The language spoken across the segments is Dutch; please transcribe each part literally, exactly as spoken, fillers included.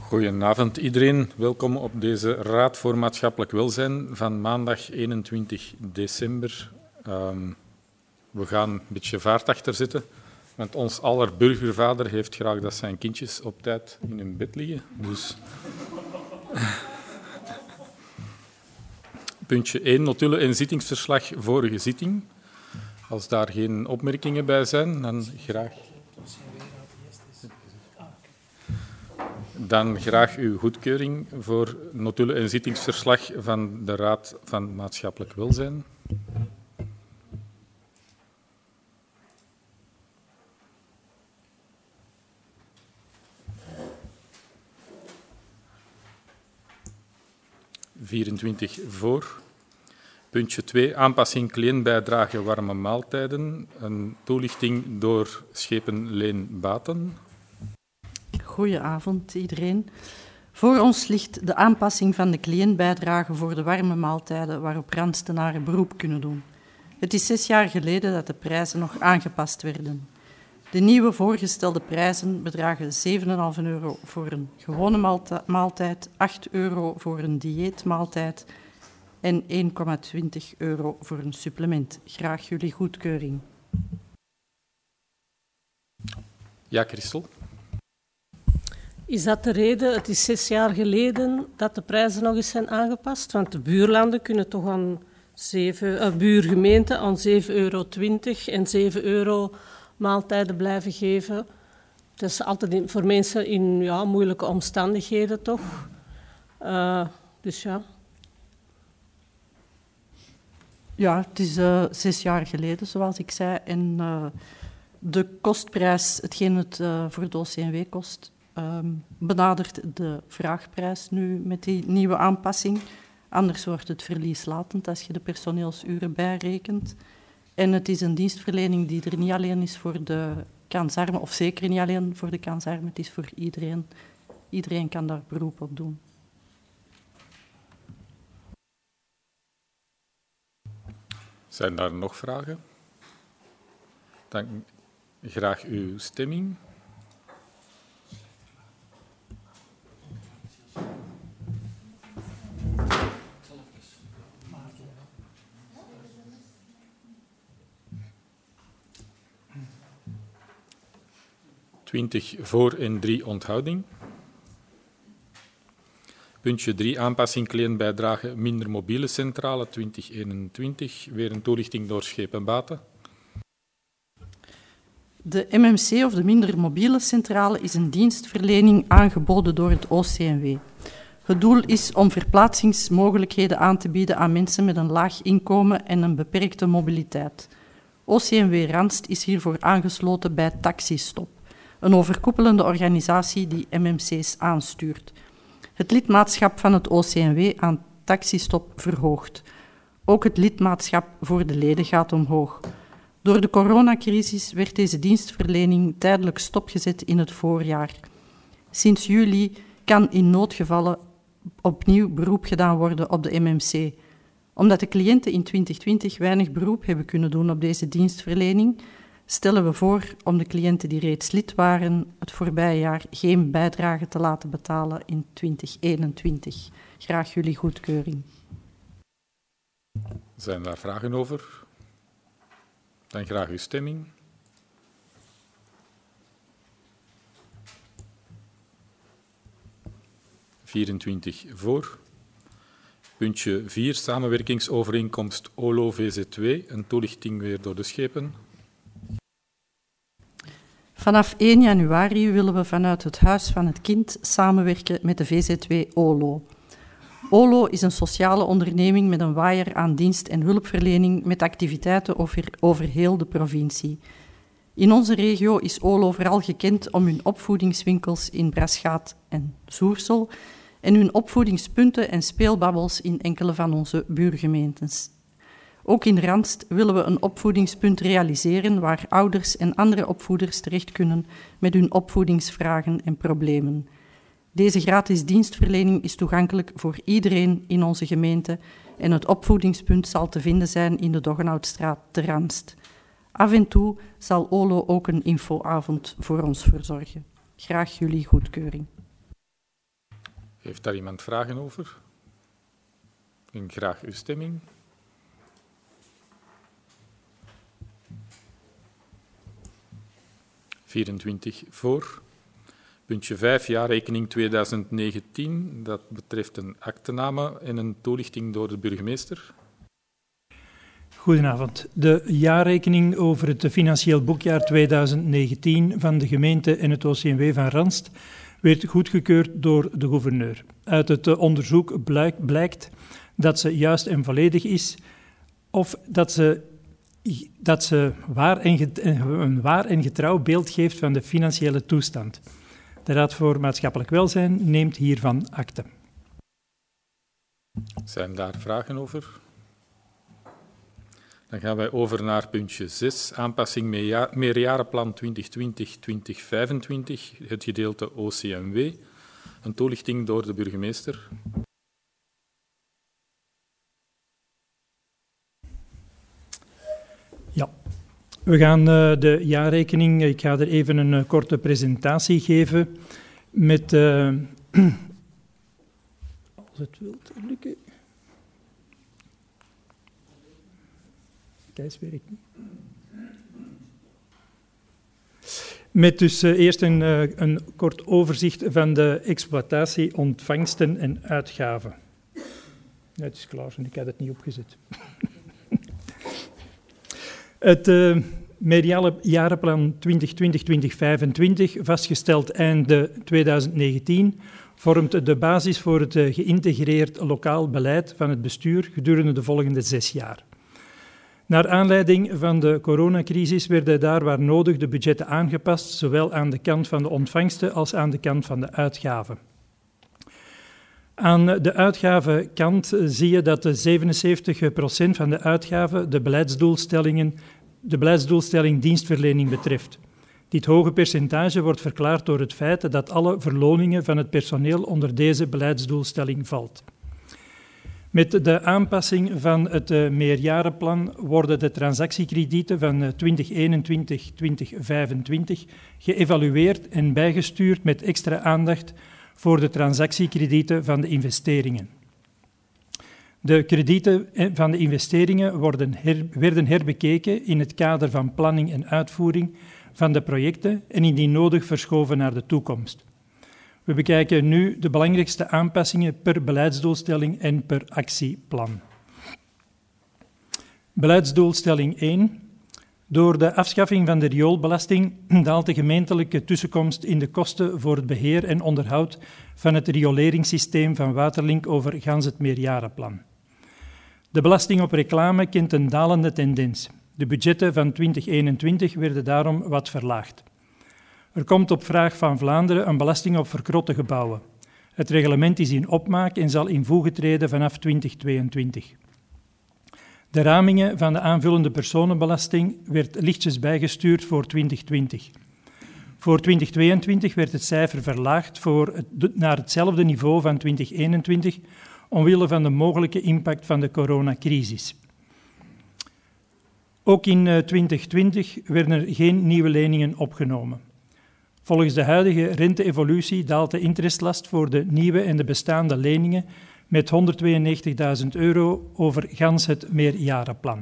Goedenavond iedereen. Welkom op deze Raad voor Maatschappelijk Welzijn van maandag eenentwintig december. Um, we gaan een beetje vaart achter zitten, want ons aller burgervader heeft graag dat zijn kindjes op tijd in hun bed liggen. Dus... Puntje één, notulen en zittingsverslag vorige zitting. Als daar geen opmerkingen bij zijn, dan graag... Dan graag uw goedkeuring voor notulen en zittingsverslag van de Raad van Maatschappelijk Welzijn. vierentwintig voor. Puntje twee, aanpassing cliëntbijdrage warme maaltijden. Een toelichting door Schepen Leen Baten. Goedenavond iedereen. Voor ons ligt de aanpassing van de cliëntbijdrage voor de warme maaltijden waarop Randstenaren beroep kunnen doen. Het is zes jaar geleden dat de prijzen nog aangepast werden. De nieuwe voorgestelde prijzen bedragen zeven komma vijf euro voor een gewone maaltijd, acht euro voor een dieetmaaltijd en één komma twintig euro voor een supplement. Graag jullie goedkeuring. Ja, Christel. Is dat de reden? Het is zes jaar geleden dat de prijzen nog eens zijn aangepast. Want de buurlanden kunnen toch aan zeven, uh, buurgemeenten aan zeven euro twintig en zeven euro maaltijden blijven geven. Dat is altijd voor mensen in ja, moeilijke omstandigheden, toch? Uh, dus ja. Ja, het is uh, zes jaar geleden, zoals ik zei. En uh, de kostprijs, hetgeen het uh, voor de O C M W kost... Um, benadert de vraagprijs nu met die nieuwe aanpassing. Anders wordt het verlieslatend als je de personeelsuren bijrekent. En het is een dienstverlening die er niet alleen is voor de kansarmen, of zeker niet alleen voor de kansarmen, het is voor iedereen. Iedereen kan daar beroep op doen. Zijn daar nog vragen? Dan graag uw stemming. twintig voor en drie onthouding. Puntje drie, aanpassing cliëntbijdrage minder mobiele centrale twintig eenentwintig. Weer een toelichting door Schepen Baten. De M M C of de minder mobiele centrale is een dienstverlening aangeboden door het O C M W. Het doel is om verplaatsingsmogelijkheden aan te bieden aan mensen met een laag inkomen en een beperkte mobiliteit. O C M W Randst is hiervoor aangesloten bij Taxistop, een overkoepelende organisatie die M M C's aanstuurt. Het lidmaatschap van het O C M W aan Taxistop verhoogt. Ook het lidmaatschap voor de leden gaat omhoog. Door de coronacrisis werd deze dienstverlening tijdelijk stopgezet in het voorjaar. Sinds juli kan in noodgevallen opnieuw beroep gedaan worden op de M M C. Omdat de cliënten in twintig twintig weinig beroep hebben kunnen doen op deze dienstverlening, stellen we voor om de cliënten die reeds lid waren het voorbije jaar geen bijdrage te laten betalen in twintig eenentwintig. Graag jullie goedkeuring. Zijn daar vragen over? Dan graag uw stemming. vierentwintig voor. Puntje vier, samenwerkingsovereenkomst O L O V Z twee. Een toelichting weer door de schepen. Vanaf één januari willen we vanuit het Huis van het Kind samenwerken met de V Z twee O L O. O L O is een sociale onderneming met een waaier aan dienst- en hulpverlening met activiteiten over, over heel de provincie. In onze regio is O L O vooral gekend om hun opvoedingswinkels in Braschaat en Zoersel en hun opvoedingspunten en speelbabbels in enkele van onze buurgemeentes. Ook in Randst willen we een opvoedingspunt realiseren waar ouders en andere opvoeders terecht kunnen met hun opvoedingsvragen en problemen. Deze gratis dienstverlening is toegankelijk voor iedereen in onze gemeente en het opvoedingspunt zal te vinden zijn in de Doggenhoutstraat te Randst. Af en toe zal O L O ook een infoavond voor ons verzorgen. Graag jullie goedkeuring. Heeft daar iemand vragen over? En graag uw stemming. vierentwintig voor. Puntje vijf, jaarrekening tweeduizend negentien. Dat betreft een aktename en een toelichting door de burgemeester. Goedenavond. De jaarrekening over het financieel boekjaar tweeduizend negentien van de gemeente en het O C M W van Ranst werd goedgekeurd door de gouverneur. Uit het onderzoek blijkt, blijkt dat ze juist en volledig is, of dat ze, dat ze waar en get, een waar en getrouw beeld geeft van de financiële toestand. De Raad voor Maatschappelijk Welzijn neemt hiervan akte. Zijn daar vragen over? Dan gaan wij over naar puntje zes, aanpassing meerjarenplan twintig twintig tot twintig vijfentwintig, het gedeelte O C M W. Een toelichting door de burgemeester. Ja, we gaan uh, de jaarrekening, ik ga er even een uh, korte presentatie geven met, uh, als het wilt lukken. Kijk, werkt niet. Met dus uh, eerst een, uh, een kort overzicht van de exploitatie, ontvangsten en uitgaven. Ja, het is klaar, ik had het niet opgezet. Het uh, meerjarenplan twintig twintig tot twintig vijfentwintig, vastgesteld einde tweeduizend negentien, vormt de basis voor het uh, geïntegreerd lokaal beleid van het bestuur gedurende de volgende zes jaar. Naar aanleiding van de coronacrisis werden daar waar nodig de budgetten aangepast, zowel aan de kant van de ontvangsten als aan de kant van de uitgaven. Aan de uitgavenkant zie je dat de zevenenzeventig procent van de uitgaven de beleidsdoelstellingen, de beleidsdoelstelling dienstverlening betreft. Dit hoge percentage wordt verklaard door het feit dat alle verloningen van het personeel onder deze beleidsdoelstelling valt. Met de aanpassing van het uh, meerjarenplan worden de transactiekredieten van uh, twintig eenentwintig tot twintig vijfentwintig geëvalueerd en bijgestuurd met extra aandacht voor de transactiekredieten van de investeringen. De kredieten van de investeringen worden her, werden herbekeken in het kader van planning en uitvoering van de projecten en indien nodig verschoven naar de toekomst. We bekijken nu de belangrijkste aanpassingen per beleidsdoelstelling en per actieplan. Beleidsdoelstelling één. Door de afschaffing van de rioolbelasting daalt de gemeentelijke tussenkomst in de kosten voor het beheer en onderhoud van het rioleringssysteem van Waterlink over gans het meerjarenplan. De belasting op reclame kent een dalende tendens. De budgetten van twintig eenentwintig werden daarom wat verlaagd. Er komt op vraag van Vlaanderen een belasting op verkrotte gebouwen. Het reglement is in opmaak en zal in voege treden vanaf twintig tweeëntwintig. De ramingen van de aanvullende personenbelasting werd lichtjes bijgestuurd voor twintig twintig. Voor twintig tweeëntwintig werd het cijfer verlaagd voor het, naar hetzelfde niveau van twintig eenentwintig, omwille van de mogelijke impact van de coronacrisis. Ook in twintig twintig werden er geen nieuwe leningen opgenomen. Volgens de huidige rente-evolutie daalt de interestlast voor de nieuwe en de bestaande leningen met honderdtweeënnegentigduizend euro over gans het meerjarenplan.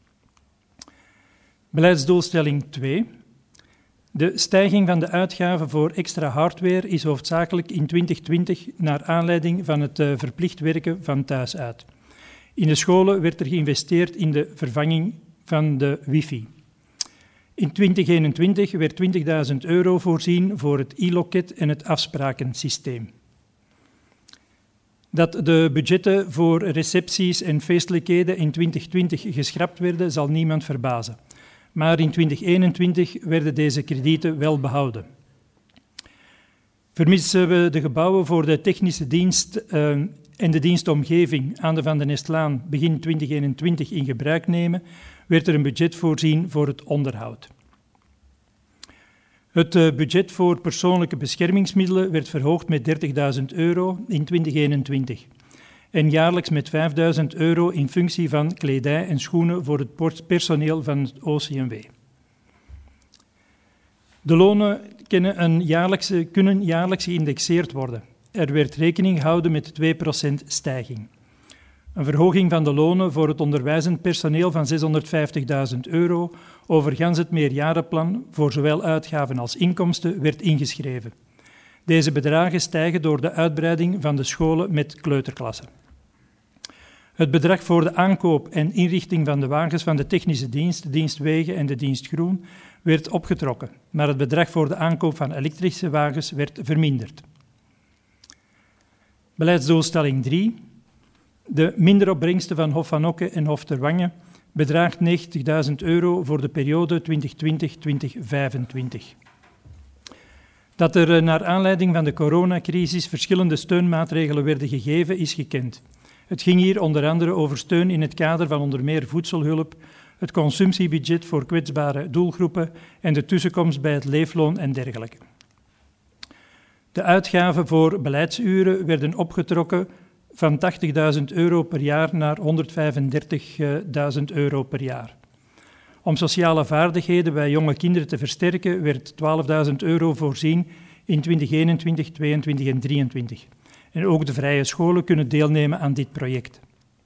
Beleidsdoelstelling twee. De stijging van de uitgaven voor extra hardware is hoofdzakelijk in twintig twintig naar aanleiding van het verplicht werken van thuis uit. In de scholen werd er geïnvesteerd in de vervanging van de wifi. In twintig eenentwintig werd twintigduizend euro voorzien voor het e-loket en het afsprakensysteem. Dat de budgetten voor recepties en feestelijkheden in twintig twintig geschrapt werden, zal niemand verbazen. Maar in twintig eenentwintig werden deze kredieten wel behouden. Vermissen we de gebouwen voor de technische dienst uh, en de dienstomgeving aan de Van den Estlaan begin twintig eenentwintig in gebruik nemen, werd er een budget voorzien voor het onderhoud. Het budget voor persoonlijke beschermingsmiddelen werd verhoogd met dertigduizend euro in twintig eenentwintig en jaarlijks met vijfduizend euro in functie van kledij en schoenen voor het personeel van het O C M W. De lonen kunnen, een jaarlijkse, kunnen jaarlijks geïndexeerd worden. Er werd rekening gehouden met twee procent stijging. Een verhoging van de lonen voor het onderwijzend personeel van zeshonderdvijftigduizend euro over gans het meerjarenplan voor zowel uitgaven als inkomsten werd ingeschreven. Deze bedragen stijgen door de uitbreiding van de scholen met kleuterklassen. Het bedrag voor de aankoop en inrichting van de wagens van de technische dienst, de dienst Wegen en de dienst Groen werd opgetrokken, maar het bedrag voor de aankoop van elektrische wagens werd verminderd. Beleidsdoelstelling drie. De minderopbrengsten van Hof van Okke en Hof ter Wange bedraagt negentigduizend euro voor de periode twintig twintig tot twintig vijfentwintig. Dat er naar aanleiding van de coronacrisis verschillende steunmaatregelen werden gegeven, is gekend. Het ging hier onder andere over steun in het kader van onder meer voedselhulp, het consumptiebudget voor kwetsbare doelgroepen en de tussenkomst bij het leefloon en dergelijke. De uitgaven voor beleidsuren werden opgetrokken van tachtigduizend euro per jaar naar honderdvijfendertigduizend euro per jaar. Om sociale vaardigheden bij jonge kinderen te versterken werd twaalfduizend euro voorzien in twintig eenentwintig, tweeëntwintig en drieëntwintig. En ook de vrije scholen kunnen deelnemen aan dit project.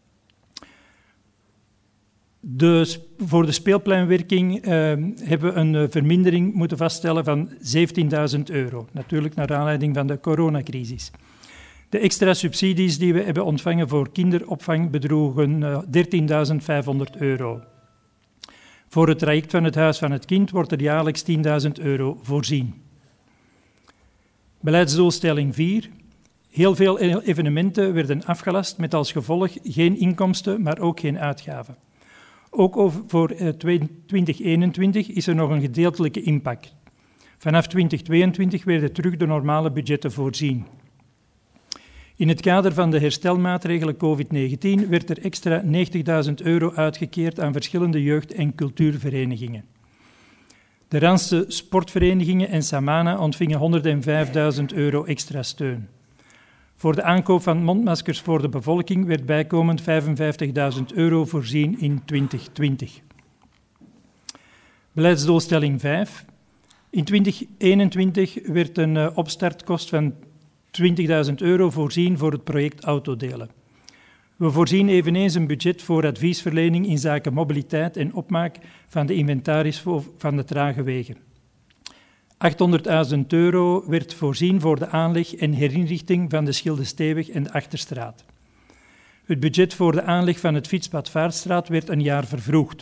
De, voor de speelpleinwerking eh, hebben we een uh, vermindering moeten vaststellen van zeventienduizend euro. Natuurlijk naar aanleiding van de coronacrisis. De extra subsidies die we hebben ontvangen voor kinderopvang bedroegen uh, dertienduizend vijfhonderd euro. Voor het traject van het Huis van het Kind wordt er jaarlijks tienduizend euro voorzien. Beleidsdoelstelling vier. Heel veel evenementen werden afgelast met als gevolg geen inkomsten, maar ook geen uitgaven. Ook over, voor uh, twintig eenentwintig is er nog een gedeeltelijke impact. Vanaf twintig tweeëntwintig werden terug de normale budgetten voorzien. In het kader van de herstelmaatregelen covid negentien werd er extra negentigduizend euro uitgekeerd aan verschillende jeugd- en cultuurverenigingen. De Randse sportverenigingen en Samana ontvingen honderdvijfduizend euro extra steun. Voor de aankoop van mondmaskers voor de bevolking werd bijkomend vijfenvijftigduizend euro voorzien in twintig twintig. Beleidsdoelstelling vijf. In twintig eenentwintig werd een uh, opstartkost van twintigduizend euro voorzien voor het project Autodelen. We voorzien eveneens een budget voor adviesverlening in zaken mobiliteit en opmaak van de inventaris van de trage wegen. achthonderdduizend euro werd voorzien voor de aanleg en herinrichting van de Schilde-Steeweg en de Achterstraat. Het budget voor de aanleg van het fietspad Vaartstraat werd een jaar vervroegd.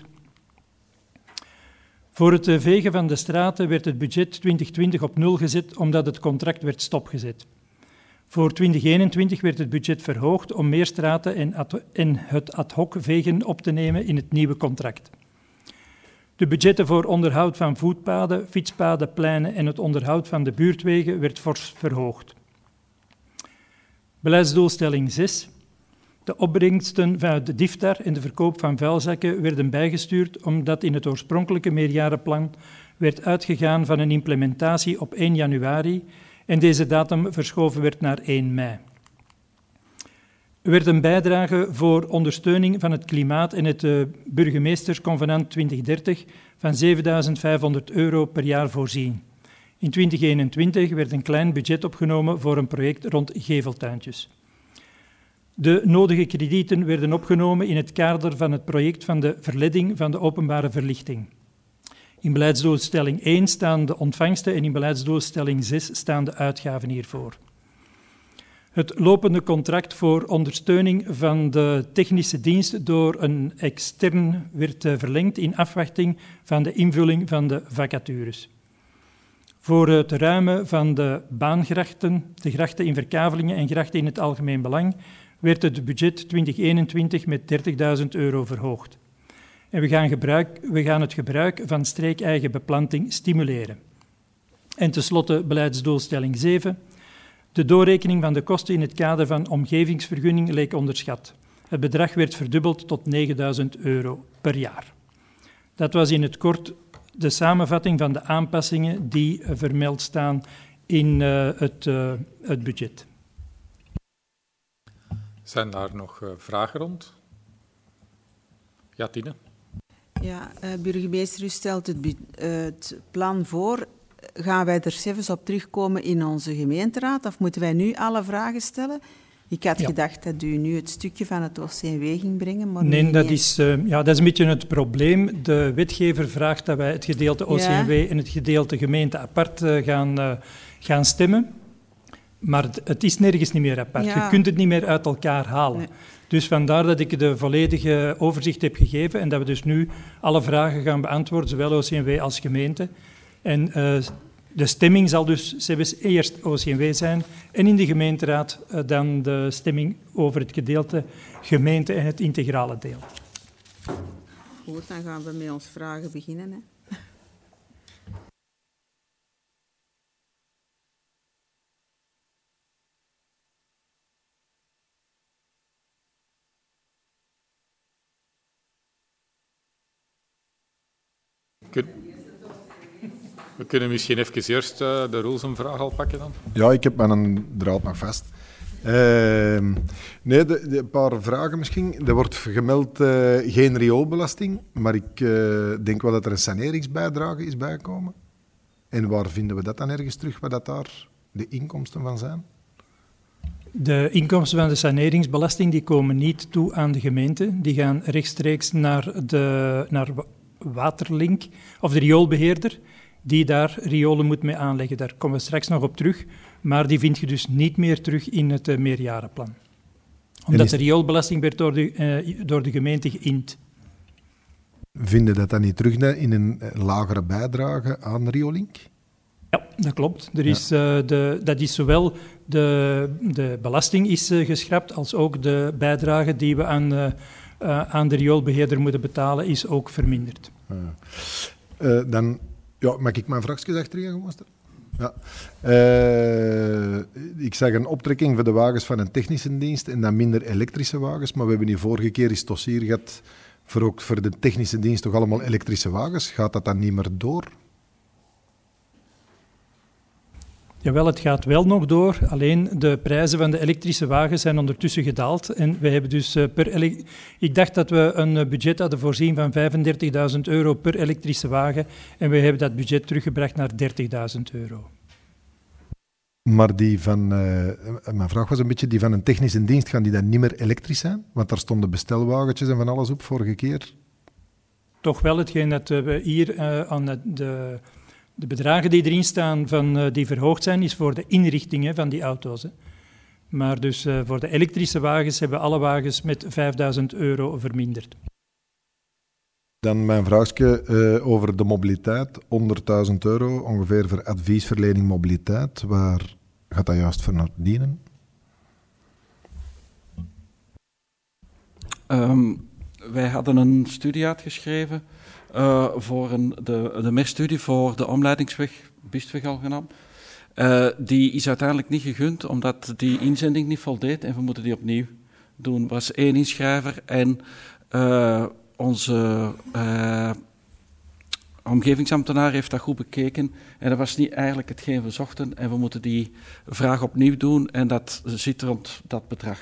Voor het vegen van de straten werd het budget twintig twintig op nul gezet omdat het contract werd stopgezet. Voor twintig eenentwintig werd het budget verhoogd om meer straten en, ad- en het ad hoc vegen op te nemen in het nieuwe contract. De budgetten voor onderhoud van voetpaden, fietspaden, pleinen en het onderhoud van de buurtwegen werd fors verhoogd. Beleidsdoelstelling zes. De opbrengsten van de DIFTAR en de verkoop van vuilzakken werden bijgestuurd omdat in het oorspronkelijke meerjarenplan werd uitgegaan van een implementatie op één januari en deze datum verschoven werd naar één mei. Er werd een bijdrage voor ondersteuning van het klimaat en het uh, burgemeestersconvenant twintig dertig van zevenduizend vijfhonderd euro per jaar voorzien. In twintig eenentwintig werd een klein budget opgenomen voor een project rond geveltuintjes. De nodige kredieten werden opgenomen in het kader van het project van de verleiding van de openbare verlichting. In beleidsdoelstelling één staan de ontvangsten en in beleidsdoelstelling zes staan de uitgaven hiervoor. Het lopende contract voor ondersteuning van de technische dienst door een extern werd verlengd in afwachting van de invulling van de vacatures. Voor het ruimen van de baangrachten, de grachten in Verkavelingen en grachten in het algemeen belang, werd het budget twintig eenentwintig met dertigduizend euro verhoogd. En we gaan, gebruik, we gaan het gebruik van streekeigen beplanting stimuleren. En tenslotte beleidsdoelstelling zeven. De doorrekening van de kosten in het kader van omgevingsvergunning leek onderschat. Het bedrag werd verdubbeld tot negenduizend euro per jaar. Dat was in het kort de samenvatting van de aanpassingen die vermeld staan in uh, het, uh, het budget. Zijn daar nog uh, vragen rond? Ja, Tine? Ja, uh, burgemeester, u stelt het, bu- uh, het plan voor gaan wij er zelfs op terugkomen in onze gemeenteraad? Of moeten wij nu alle vragen stellen? Ik had Ja. gedacht dat u nu het stukje van het O C N W ging brengen, maar Nee, niet dat meer. is, uh, ja, dat is een beetje het probleem. De wetgever vraagt dat wij het gedeelte O C N W Ja. en het gedeelte gemeente apart uh, gaan, uh, gaan stemmen. Maar het, het is nergens niet meer apart. Ja. Je kunt het niet meer uit elkaar halen. Nee. Dus vandaar dat ik de volledige overzicht heb gegeven en dat we dus nu alle vragen gaan beantwoorden, zowel O C N W als gemeente. En uh, de stemming zal dus zelfs eerst O C N W zijn en in de gemeenteraad uh, dan de stemming over het gedeelte gemeente en het integrale deel. Goed, dan gaan we met ons vragen beginnen. Hè. We kunnen misschien even eerst uh, de Roelsen-vraag al pakken dan. Ja, ik heb mijn draad nog vast. Uh, nee, de, de, een paar vragen misschien. Er wordt gemeld uh, geen rioolbelasting, maar ik uh, denk wel dat er een saneringsbijdrage is bijgekomen. En waar vinden we dat dan ergens terug, wat dat daar de inkomsten van zijn? De inkomsten van de saneringsbelasting die komen niet toe aan de gemeente. Die gaan rechtstreeks naar, de, naar Waterlink, of de rioolbeheerder, die daar riolen moet mee aanleggen. Daar komen we straks nog op terug. Maar die vind je dus niet meer terug in het uh, meerjarenplan. Omdat is... de rioolbelasting werd door de, uh, door de gemeente geïnd. Vinden dat dan niet terug in een lagere bijdrage aan Riolink? Ja, dat klopt. Er is, ja. uh, de, dat is zowel de, de belasting is uh, geschrapt, als ook de bijdrage die we aan, uh, uh, aan de rioolbeheerder moeten betalen, is ook verminderd. Uh, uh, dan ja, mag ik mijn vraagjes achteraan gaan stellen? Ja. Uh, ik zag een optrekking voor de wagens van een technische dienst en dan minder elektrische wagens, maar we hebben hier vorige keer eens dossier gehad voor ook voor de technische dienst toch allemaal elektrische wagens. Gaat dat dan niet meer door? Jawel, het gaat wel nog door, alleen de prijzen van de elektrische wagens zijn ondertussen gedaald. En wij hebben dus per ele- ik dacht dat we een budget hadden voorzien van vijfendertigduizend euro per elektrische wagen en we hebben dat budget teruggebracht naar dertigduizend euro. Maar die van, uh, mijn vraag was een beetje, die van een technische dienst, gaan die dan niet meer elektrisch zijn? Want daar stonden bestelwagentjes en van alles op vorige keer. Toch wel hetgeen dat we hier uh, aan de, de, de bedragen die erin staan, van, uh, die verhoogd zijn, is voor de inrichtingen van die auto's. Hè. Maar dus uh, voor de elektrische wagens hebben alle wagens met vijfduizend euro verminderd. Dan mijn vraagje uh, over de mobiliteit. honderdduizend euro ongeveer voor adviesverlening mobiliteit. Waar gaat dat juist voor naar dienen? Um, wij hadden een studie uitgeschreven uh, voor een, de, de MER-studie voor de omleidingsweg, Biestweg al genaamd. Uh, die is uiteindelijk niet gegund, omdat die inzending niet voldeed en we moeten die opnieuw doen. Er was één inschrijver en uh, onze uh, omgevingsambtenaar heeft dat goed bekeken en dat was niet eigenlijk hetgeen we zochten en we moeten die vraag opnieuw doen en dat zit rond dat bedrag.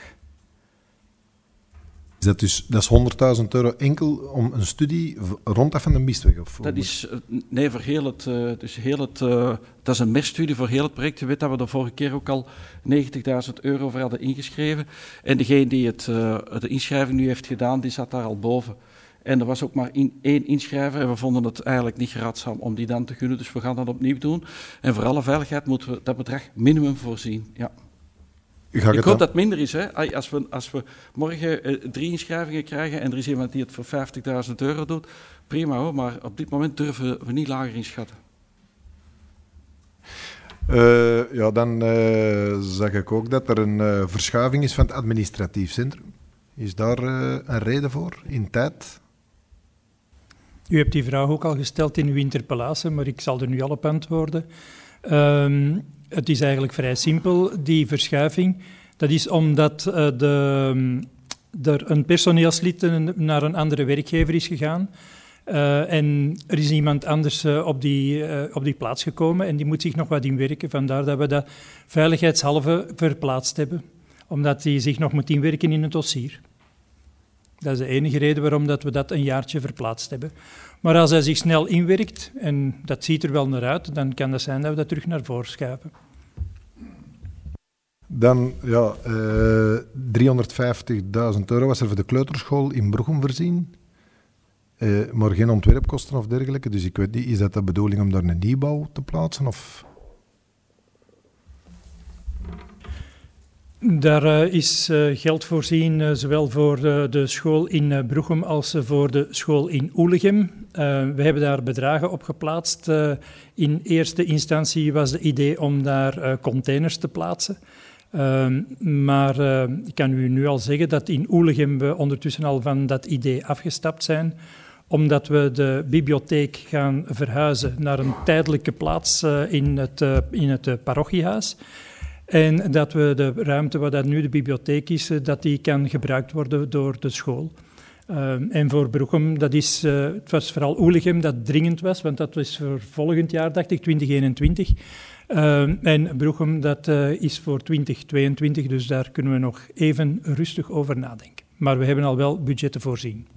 Is dat dus dat is honderdduizend euro enkel om een studie rond dat van de Biestweg? Of dat is, nee, voor heel het, uh, dus heel het uh, dat is een MER-studie voor heel het project. Je weet dat we de vorige keer ook al negentigduizend euro voor hadden ingeschreven. En degene die het, uh, de inschrijving nu heeft gedaan, die zat daar al boven. En er was ook maar in, één inschrijver en we vonden het eigenlijk niet raadzaam om die dan te gunnen. Dus we gaan dat opnieuw doen. En voor alle veiligheid moeten we dat bedrag minimum voorzien, ja. Ik hoop dat het minder is. Hè? Als, we, als we morgen uh, drie inschrijvingen krijgen en er is iemand die het voor vijftigduizend euro doet, prima hoor, maar op dit moment durven we niet lager inschatten. Uh, ja, dan uh, zag ik ook dat er een uh, verschuiving is van het administratief centrum. Is daar uh, een reden voor, in tijd? U hebt die vraag ook al gesteld in uw interpellatie, maar ik zal er nu al op antwoorden. Um, Het is eigenlijk vrij simpel, die verschuiving. Dat is omdat uh, de, er een personeelslid naar een andere werkgever is gegaan. Uh, en er is iemand anders uh, op, die, uh, op die plaats gekomen en die moet zich nog wat inwerken. Vandaar dat we dat veiligheidshalve verplaatst hebben. Omdat die zich nog moet inwerken in het dossier. Dat is de enige reden waarom dat we dat een jaartje verplaatst hebben. Maar als hij zich snel inwerkt, en dat ziet er wel naar uit, dan kan dat zijn dat we dat terug naar voren schuiven. Dan, ja, uh, driehonderdvijftigduizend euro was er voor de kleuterschool in Bruchem voorzien. Uh, maar geen ontwerpkosten of dergelijke. Dus ik weet niet, is dat de bedoeling om daar een nieuwbouw te plaatsen? Of... Daar uh, is uh, geld voorzien, uh, zowel voor uh, de school in uh, Bruchem als uh, voor de school in Oelegem. Uh, we hebben daar bedragen op geplaatst. Uh, in eerste instantie was het idee om daar uh, containers te plaatsen. Uh, maar uh, ik kan u nu al zeggen dat in Oelegem we ondertussen al van dat idee afgestapt zijn, omdat we de bibliotheek gaan verhuizen naar een tijdelijke plaats uh, in het, uh, in het uh, parochiehuis. En dat we de ruimte waar dat nu de bibliotheek is, dat die kan gebruikt worden door de school. Uh, en voor Bruchem, dat is, uh, het was vooral Oelegem dat dringend was, want dat was voor volgend jaar, dacht ik, twintig eenentwintig. Uh, en Bruchem, dat uh, is voor twintig tweeëntwintig, dus daar kunnen we nog even rustig over nadenken. Maar we hebben al wel budgetten voorzien.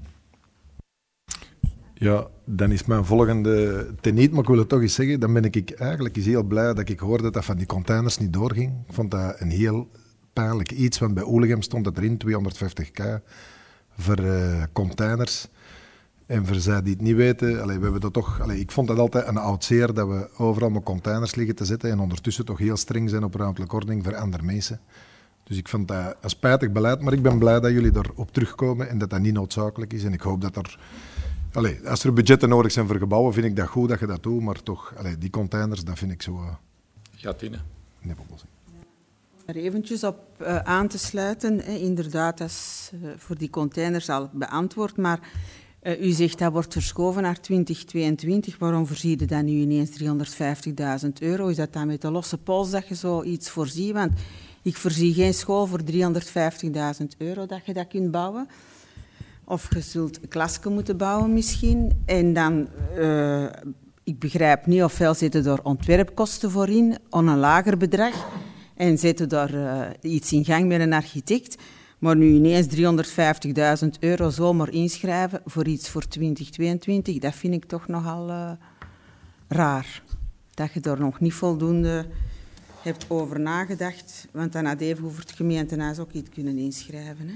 Ja, dan is mijn volgende teniet, maar ik wil het toch eens zeggen, dan ben ik eigenlijk eens heel blij dat ik hoorde dat dat van die containers niet doorging. Ik vond dat een heel pijnlijk iets, want bij Oelegem stond het erin, tweehonderdvijftig k voor uh, containers. En voor zij die het niet weten, allee, we hebben dat toch, allee, ik vond dat altijd een oud zeer dat we overal met containers liggen te zetten en ondertussen toch heel streng zijn op ruimtelijke ordening voor andere mensen. Dus ik vond dat een spijtig beleid, maar ik ben blij dat jullie erop terugkomen en dat dat niet noodzakelijk is. En ik hoop dat er... Allee, als er budgetten nodig zijn voor gebouwen, vind ik dat goed dat je dat doet, maar toch, allee, die containers, dat vind ik zo... Uh, ja, Tine. Een oplossing. Er eventjes op uh, aan te sluiten, hè, inderdaad, dat is uh, voor die containers al beantwoord, maar uh, u zegt dat wordt verschoven naar twintig tweeëntwintig. Waarom voorzie je dan nu ineens driehonderdvijftigduizend euro? Is dat dan met de losse pols dat je zoiets voorziet? Want ik voorzie geen school voor driehonderdvijftigduizend euro dat je dat kunt bouwen. Of je zult een klasje moeten bouwen misschien. En dan, uh, ik begrijp niet ofwel zitten er ontwerpkosten voor in, aan een lager bedrag, en zetten daar uh, iets in gang met een architect. Maar nu ineens driehonderdvijftigduizend euro zomaar inschrijven voor iets voor twintig tweeëntwintig, dat vind ik toch nogal uh, raar. Dat je daar nog niet voldoende hebt over nagedacht, want dan had even over het gemeentehuis ook iets kunnen inschrijven, hè?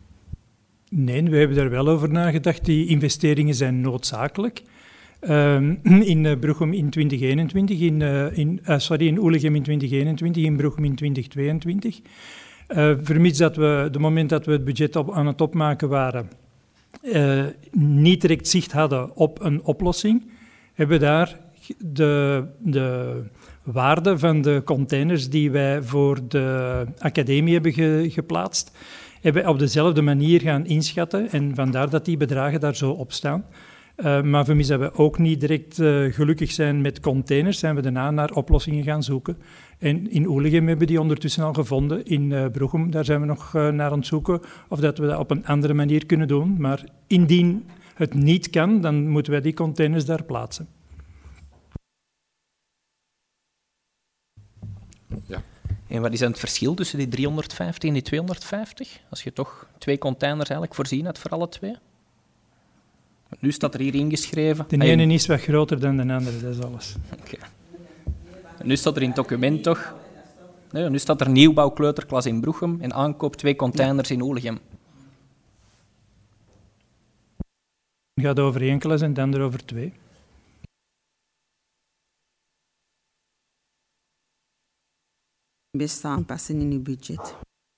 Nee, we hebben daar wel over nagedacht. Die investeringen zijn noodzakelijk. Uh, in uh, Bruchem in twintig eenentwintig, in, uh, in, uh, sorry, in Oelegem in twintig eenentwintig, in Bruchem in twintig tweeëntwintig. Uh, vermits dat we, de moment dat we het budget op, aan het opmaken waren, uh, niet direct zicht hadden op een oplossing, hebben we daar de, de waarde van de containers die wij voor de academie hebben ge, geplaatst, hebben we op dezelfde manier gaan inschatten en vandaar dat die bedragen daar zo op staan. Uh, maar vermis dat we ook niet direct uh, gelukkig zijn met containers, zijn we daarna naar oplossingen gaan zoeken. En in Oelegem hebben we die ondertussen al gevonden. In uh, Bruchem, daar zijn we nog uh, naar aan het zoeken of dat we dat op een andere manier kunnen doen. Maar indien het niet kan, dan moeten wij die containers daar plaatsen. Ja. En wat is dan het verschil tussen die driehonderdvijftig en die tweehonderdvijftig? Als je toch twee containers eigenlijk voorzien hebt voor alle twee? Want nu staat er hier ingeschreven... De ene is wat groter dan de andere, dat is alles. Okay. Nu staat er in het document toch... Nee, nu staat er nieuwbouw kleuterklas in Bruchem en aankoop twee containers in Oelegem. Het gaat over één klas en dan over twee. Best aanpassen in uw budget.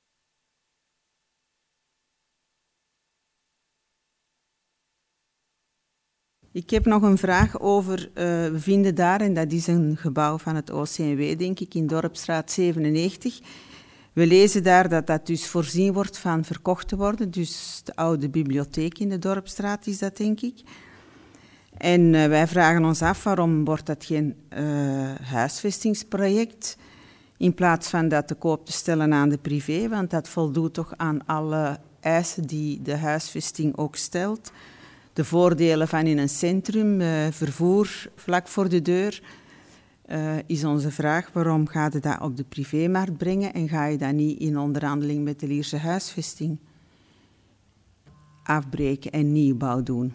Ik heb nog een vraag over, uh, we vinden daar, en dat is een gebouw van het O C N W, denk ik, in Dorpstraat zevenennegentig. We lezen daar dat dat dus voorzien wordt van verkocht te worden, dus de oude bibliotheek in de Dorpstraat is dat, denk ik. En uh, wij vragen ons af, waarom wordt dat geen uh, huisvestingsproject in plaats van dat te koop te stellen aan de privé, want dat voldoet toch aan alle eisen die de huisvesting ook stelt. De voordelen van in een centrum, uh, vervoer vlak voor de deur, uh, is onze vraag, waarom ga je dat op de privémarkt brengen en ga je dat niet in onderhandeling met de Lierse huisvesting? afbreken en nieuwbouw doen?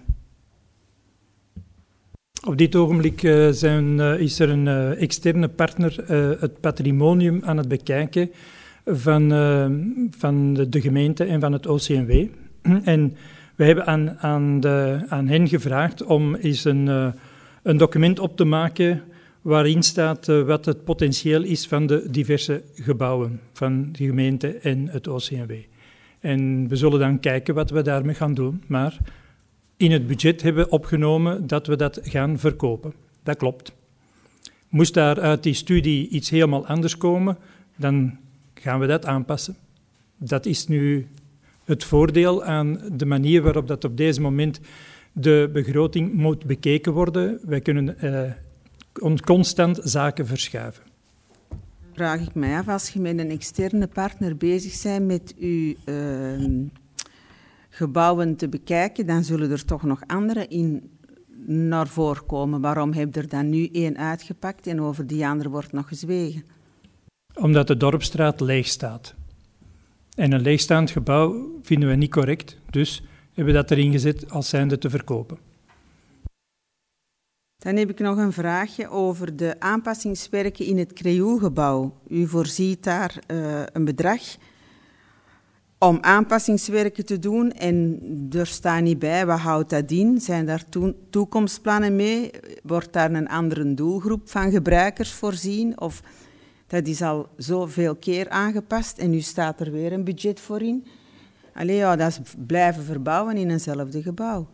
Op dit ogenblik uh, zijn, uh, is er een uh, externe partner uh, het patrimonium aan het bekijken van, uh, van de, de gemeente en van het O C M W. En we hebben aan, aan, de, aan hen gevraagd om eens een, uh, een document op te maken waarin staat uh, wat het potentieel is van de diverse gebouwen van de gemeente en het O C M W. En we zullen dan kijken wat we daarmee gaan doen, maar in het budget hebben we opgenomen dat we dat gaan verkopen. Dat klopt. Moest daar uit die studie iets helemaal anders komen, dan gaan we dat aanpassen. Dat is nu het voordeel aan de manier waarop dat op deze moment de begroting moet bekeken worden. Wij kunnen uh, constant zaken verschuiven. Vraag ik mij af, als je met een externe partner bezig bent met uw uh, gebouwen te bekijken, dan zullen er toch nog andere in naar voren komen. Waarom heb je er dan nu één uitgepakt en over die andere wordt nog gezwegen? Omdat de Dorpsstraat leeg staat. En een leegstaand gebouw vinden we niet correct, dus hebben we dat erin gezet als zijnde te verkopen. Dan heb ik nog een vraagje over de aanpassingswerken in het Creoelgebouw. U voorziet daar uh, een bedrag om aanpassingswerken te doen en er staat niet bij, wat houdt dat in? Zijn daar to- toekomstplannen mee? Wordt daar een andere doelgroep van gebruikers voorzien? Of dat is al zoveel keer aangepast en nu staat er weer een budget voor in? Allee, ja, dat is blijven verbouwen in eenzelfde gebouw.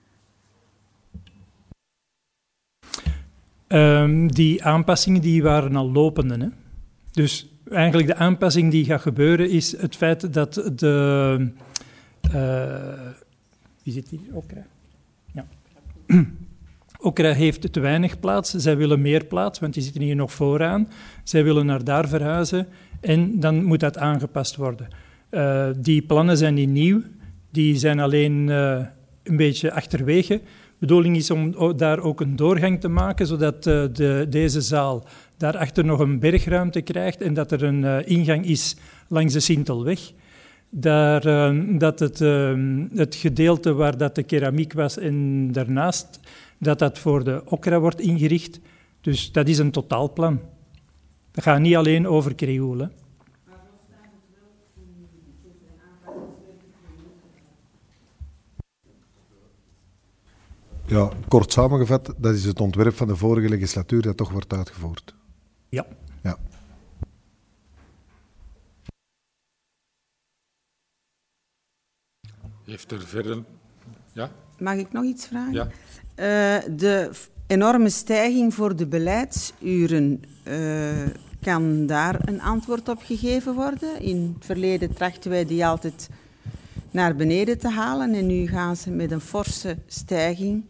Um, die aanpassingen die waren al lopende. Hè? Dus eigenlijk de aanpassing die gaat gebeuren is het feit dat de... Uh, wie zit hier? Okra. Ja. Okra heeft te weinig plaats. Zij willen meer plaats, want die zitten hier nog vooraan. Zij willen naar daar verhuizen en dan moet dat aangepast worden. Uh, die plannen zijn niet nieuw. Die zijn alleen uh, een beetje achterwege. De bedoeling is om daar ook een doorgang te maken, zodat uh, de, deze zaal daarachter nog een bergruimte krijgt en dat er een uh, ingang is langs de Sintelweg. Daar, uh, dat het, uh, het gedeelte waar dat de keramiek was en daarnaast, dat dat voor de Okra wordt ingericht. Dus dat is een totaalplan. Dat gaat niet alleen over Creoel, hè. Ja, kort samengevat, dat is het ontwerp van de vorige legislatuur dat toch wordt uitgevoerd. Ja. Ja. Heeft er verder... Ja? Mag ik nog iets vragen? Ja. Uh, de enorme stijging voor de beleidsuren, uh, kan daar een antwoord op gegeven worden? In het verleden trachten wij die altijd naar beneden te halen en nu gaan ze met een forse stijging.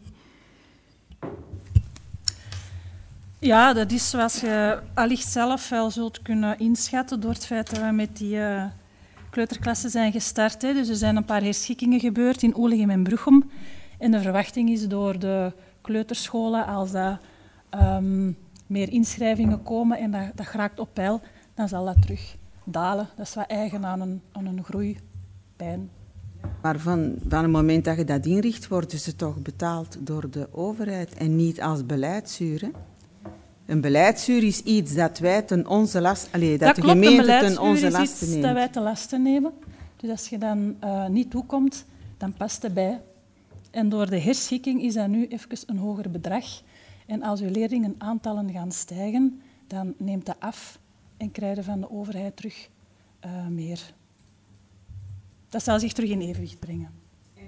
Ja, dat is zoals je allicht zelf wel zult kunnen inschatten door het feit dat we met die uh, kleuterklassen zijn gestart. Hè. Dus er zijn een paar herschikkingen gebeurd in Oelegem en Bruchem. En de verwachting is door de kleuterscholen, als er um, meer inschrijvingen komen en dat, dat geraakt op peil, dan zal dat terug dalen. Dat is wat eigen aan een, aan een groeipijn. Maar van, van het moment dat je dat inricht, worden ze toch betaald door de overheid en niet als beleidsuur, hè? Een beleidsuur is iets dat wij ten onze last... Allee, dat, dat de klopt, gemeente ten onze lasten neemt. Dat wij ten lasten nemen. Dus als je dan uh, niet toekomt, dan past het bij. En door de herschikking is dat nu even een hoger bedrag. En als uw leerlingenaantallen gaan stijgen, dan neemt dat af en krijg je van de overheid terug uh, meer. Dat zal zich terug in evenwicht brengen.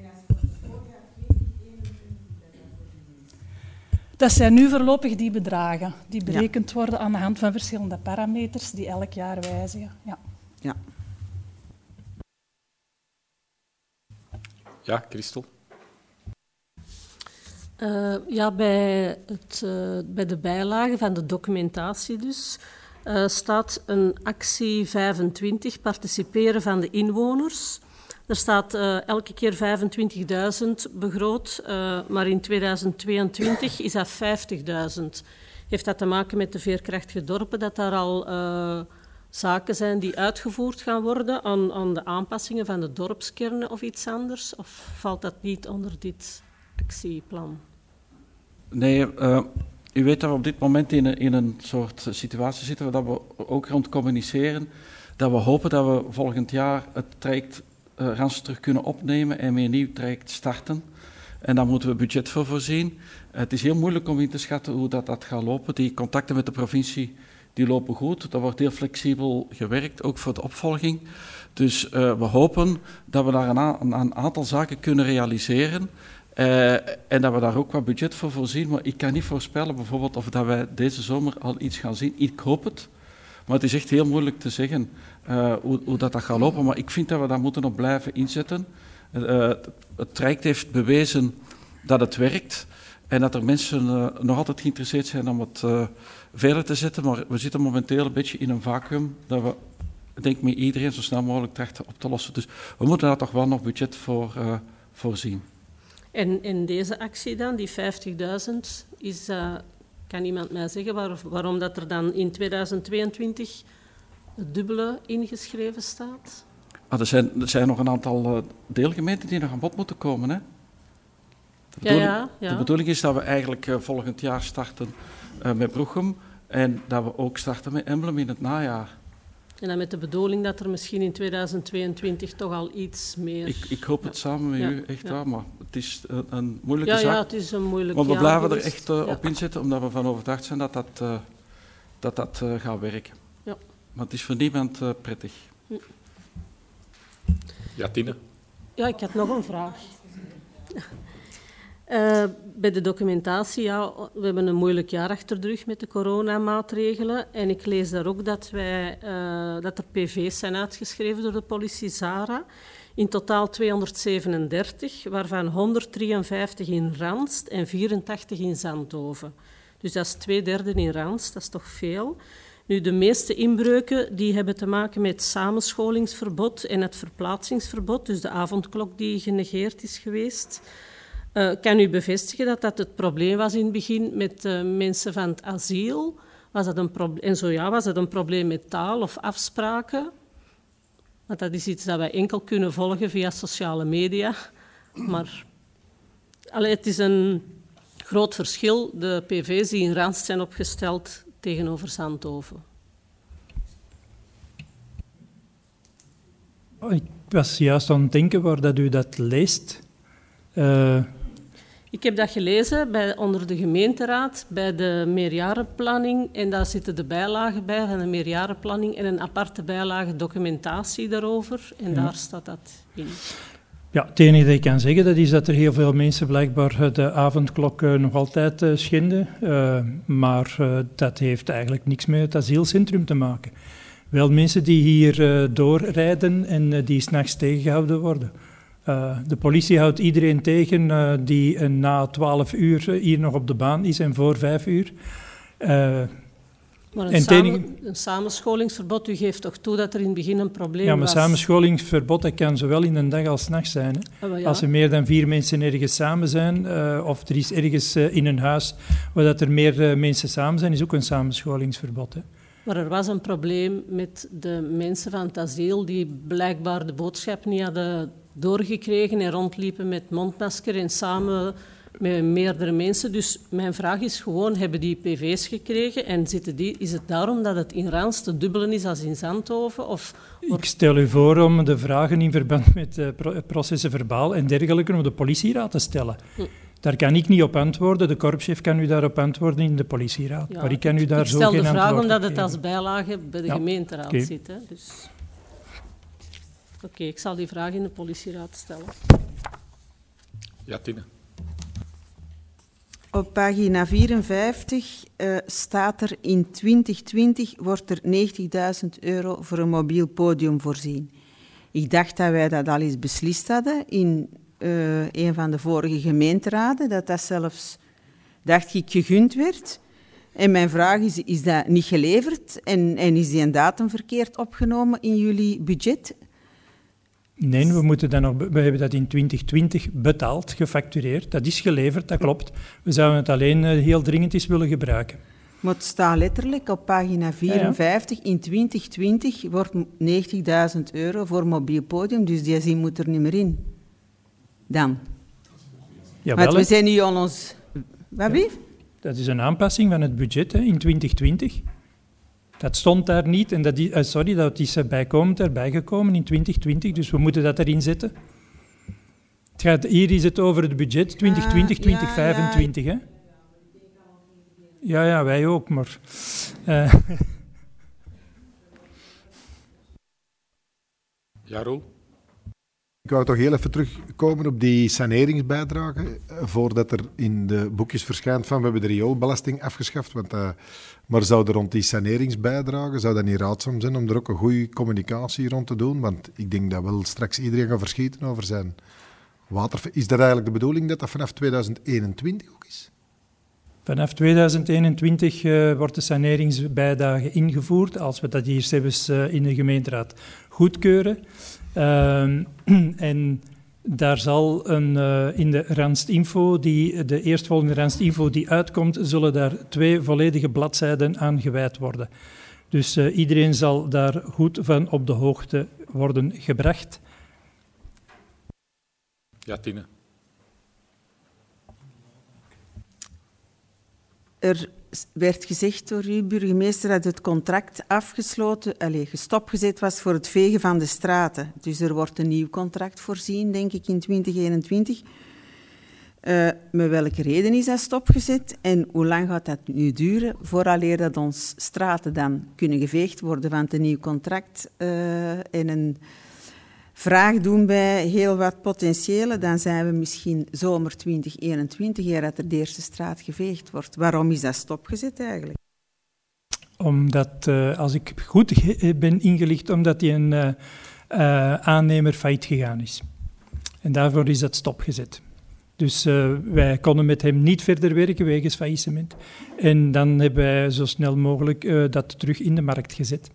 Dat zijn nu voorlopig die bedragen, die berekend ja. worden aan de hand van verschillende parameters die elk jaar wijzigen. Ja. Ja. Ja, Christel? Uh, ja, bij, het, uh, bij de bijlage van de documentatie dus, uh, staat een actie vijfentwintig, participeren van de inwoners. Er staat uh, elke keer vijfentwintigduizend begroot, uh, maar in tweeduizend tweeëntwintig is dat vijftigduizend. Heeft dat te maken met de veerkrachtige dorpen, dat daar al uh, zaken zijn die uitgevoerd gaan worden aan, aan de aanpassingen van de dorpskernen of iets anders? Of valt dat niet onder dit actieplan? Nee, uh, u weet dat we op dit moment in een, in een soort situatie zitten waar we ook rond communiceren, dat we hopen dat we volgend jaar het traject uh, Rans terug kunnen opnemen en met een nieuw traject starten. En daar moeten we budget voor voorzien. Uh, het is heel moeilijk om in te schatten hoe dat, dat gaat lopen. Die contacten met de provincie die lopen goed. Er wordt heel flexibel gewerkt, ook voor de opvolging. Dus uh, we hopen dat we daar een, a- een aantal zaken kunnen realiseren. Uh, en dat we daar ook wat budget voor voorzien. Maar ik kan niet voorspellen bijvoorbeeld of dat wij deze zomer al iets gaan zien. Ik hoop het. Maar het is echt heel moeilijk te zeggen uh, hoe, hoe dat, dat gaat lopen. Maar ik vind dat we daar moeten op blijven inzetten. Uh, het traject heeft bewezen dat het werkt. En dat er mensen uh, nog altijd geïnteresseerd zijn om het uh, verder te zetten. Maar we zitten momenteel een beetje in een vacuüm dat we, denk ik, met iedereen zo snel mogelijk trachten op te lossen. Dus we moeten daar toch wel nog budget voor uh, voorzien. En in deze actie dan, die vijftigduizend, is, uh, kan iemand mij zeggen waar, waarom dat er dan in tweeduizend tweeëntwintig het dubbele ingeschreven staat? Ah, er, zijn, er zijn nog een aantal uh, deelgemeenten die nog aan bod moeten komen, hè? De bedoeling, ja, ja, ja. de bedoeling is dat we eigenlijk uh, volgend jaar starten uh, met Broechem en dat we ook starten met Emblem in het najaar. En dan met de bedoeling dat er misschien in tweeduizend tweeëntwintig toch al iets meer... Ik, ik hoop het ja. samen met ja. u, echt ja. waar, maar het is een, een moeilijke ja, zaak. Ja, het is een moeilijke Maar we blijven er geweest. echt uh, ja. op inzetten, omdat we van overtuigd zijn dat dat, uh, dat, dat uh, gaat werken. Ja. Maar het is voor niemand uh, prettig. Hm. Ja, Tine? Ja, ik had nog een vraag. Uh, bij de documentatie, ja, we hebben een moeilijk jaar achter de rug met de coronamaatregelen. En ik lees daar ook dat, wij, uh, dat er P V's zijn uitgeschreven door de politie Zara. In totaal tweehonderdzevenendertig, waarvan honderddrieënvijftig in Ranst en vierentachtig in Zandhoven. Dus dat is twee derde in Ranst, dat is toch veel. Nu, de meeste inbreuken die hebben te maken met het samenscholingsverbod en het verplaatsingsverbod, dus de avondklok die genegeerd is geweest. Uh, kan u bevestigen dat dat het probleem was in het begin met uh, mensen van het asiel? Was dat een proble- en zo ja, was dat een probleem met taal of afspraken? Want dat is iets dat wij enkel kunnen volgen via sociale media. Maar allee, het is een groot verschil, de P V's die in Ranst zijn opgesteld tegenover Zandhoven. Oh, ik was juist aan het denken waar dat u dat leest. Uh... Ik heb dat gelezen bij, onder de gemeenteraad, bij de meerjarenplanning. En daar zitten de bijlagen bij van de meerjarenplanning en een aparte bijlage documentatie daarover. En ja. daar staat dat in. Ja, het enige dat ik kan zeggen, dat is dat er heel veel mensen blijkbaar de avondklok uh, nog altijd uh, schenden. Uh, maar uh, dat heeft eigenlijk niks met het asielcentrum te maken. Wel mensen die hier uh, doorrijden en uh, die 's nachts tegengehouden worden. Uh, de politie houdt iedereen tegen uh, die uh, na twaalf uur uh, hier nog op de baan is en voor vijf uur. Uh, maar een, samen, enige... een samenscholingsverbod, u geeft toch toe dat er in het begin een probleem was? Ja, maar samenscholingsverbod dat kan zowel in een dag als nacht zijn. Hè? Oh, ja. Als er meer dan vier mensen ergens samen zijn, uh, of er is ergens uh, in een huis waar dat er meer uh, mensen samen zijn, is ook een samenscholingsverbod. Hè? Maar er was een probleem met de mensen van het asiel die blijkbaar de boodschap niet hadden doorgekregen en rondliepen met mondmasker en samen met meerdere mensen. Dus mijn vraag is gewoon, hebben die P V's gekregen en zitten die, is het daarom dat het in Ranst te dubbelen is als in Zandhoven? Of Ik stel u voor om de vragen in verband met uh, pro- processen verbaal en dergelijke op de politieraad te stellen. Hm. Daar kan ik niet op antwoorden. De korpschef kan u daarop antwoorden in de politieraad. Ja, maar ik kan u daar ik zo geen antwoord op geven. Ik stel de vraag omdat geven. het als bijlage bij de ja, gemeenteraad okay. zit. Hè, dus... Oké, okay, ik zal die vraag in de politieraad stellen. Ja, Tine. Op pagina vierenvijftig uh, staat er in twintig twintig wordt er negentigduizend euro voor een mobiel podium voorzien. Ik dacht dat wij dat al eens beslist hadden in uh, een van de vorige gemeenteraden, dat dat zelfs, dacht ik, gegund werd. En mijn vraag is, is dat niet geleverd en, en is die een datum verkeerd opgenomen in jullie budget? Nee, we, moeten dat nog, we hebben dat in twintig twintig betaald, gefactureerd. Dat is geleverd, dat klopt. We zouden het alleen uh, heel dringend eens willen gebruiken. Maar het staat letterlijk op pagina vierenvijftig. Ja, ja. In twintig twintig wordt negentigduizend euro voor mobiel podium, dus die zin moet er niet meer in. Dan. Jawel, Want we zijn nu aan ons... Wat ja. Dat is een aanpassing van het budget hè, in twintig twintig. Dat stond daar niet, en dat is, uh, sorry, dat is bijkomend erbij gekomen in twintig twintig, dus we moeten dat erin zetten. Het gaat, hier is het over het budget twintig twintig, twintig vijfentwintig. Ja, ja. Hè? Ja, ja, wij ook, maar... Uh. Ja, Roel? Ik wou toch heel even terugkomen op die saneringsbijdrage, voordat er in de boekjes verschijnt van we hebben de rioolbelasting afgeschaft, want, uh, maar zou er rond die saneringsbijdrage, zou dat niet raadzaam zijn om er ook een goede communicatie rond te doen? Want ik denk dat wel straks iedereen gaat verschieten over zijn water. Is dat eigenlijk de bedoeling dat dat vanaf tweeduizend eenentwintig ook is? Vanaf tweeduizend eenentwintig uh, wordt de saneringsbijdrage ingevoerd, als we dat hier zelfs uh, in de gemeenteraad goedkeuren. Uh, en daar zal een, uh, in de Randst-info, die, de eerstvolgende Randst-info die uitkomt, zullen daar twee volledige bladzijden aan gewijd worden. Dus uh, iedereen zal daar goed van op de hoogte worden gebracht. Ja, Tine. Er werd gezegd door uw burgemeester dat het contract afgesloten, allez, gestopgezet was voor het vegen van de straten. Dus er wordt een nieuw contract voorzien, denk ik, in twintig eenentwintig. Uh, met welke reden is dat stopgezet en hoe lang gaat dat nu duren vooraleer dat ons straten dan kunnen geveegd worden van een nieuw contract uh, en een vraag doen bij heel wat potentiële, dan zijn we misschien zomer twintig eenentwintig, jaar dat er de eerste straat geveegd wordt. Waarom is dat stopgezet eigenlijk? Omdat, uh, als ik goed ben ingelicht, omdat die een uh, uh, aannemer failliet gegaan is. En daarvoor is dat stopgezet. Dus uh, wij konden met hem niet verder werken wegens faillissement. En dan hebben wij zo snel mogelijk uh, dat terug in de markt gezet.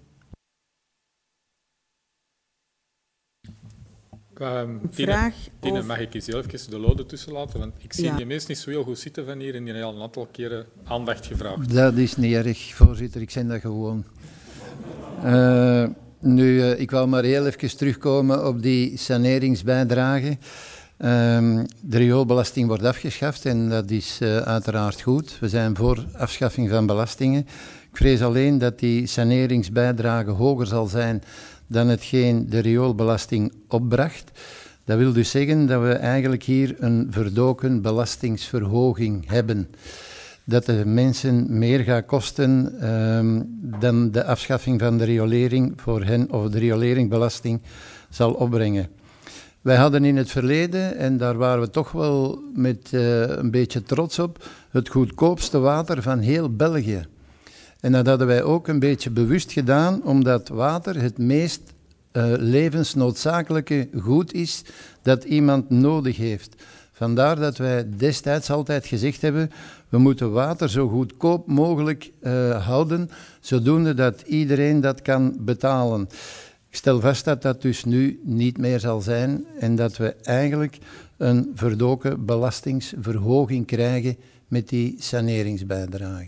Um, Tine, Tine of... mag ik eens heel even de loden tussen laten? Want ik zie ja. die mensen niet zo heel goed zitten van hier en die hebben al een aantal keren aandacht gevraagd. Dat is niet erg, voorzitter. Ik zeg dat gewoon. Uh, nu, uh, ik wil maar heel even terugkomen op die saneringsbijdrage. Um, de rioolbelasting wordt afgeschaft en dat is uh, uiteraard goed. We zijn voor afschaffing van belastingen. Ik vrees alleen dat die saneringsbijdrage hoger zal zijn dan hetgeen de rioolbelasting opbracht. Dat wil dus zeggen dat we eigenlijk hier een verdoken belastingsverhoging hebben. Dat de mensen meer gaat kosten um, dan de afschaffing van de riolering voor hen, of de rioleringsbelasting zal opbrengen. Wij hadden in het verleden, en daar waren we toch wel met uh, een beetje trots op, het goedkoopste water van heel België. En dat hadden wij ook een beetje bewust gedaan, omdat water het meest uh, levensnoodzakelijke goed is dat iemand nodig heeft. Vandaar dat wij destijds altijd gezegd hebben, we moeten water zo goedkoop mogelijk uh, houden, zodoende dat iedereen dat kan betalen. Ik stel vast dat dat dus nu niet meer zal zijn en dat we eigenlijk een verdoken belastingsverhoging krijgen met die saneringsbijdrage.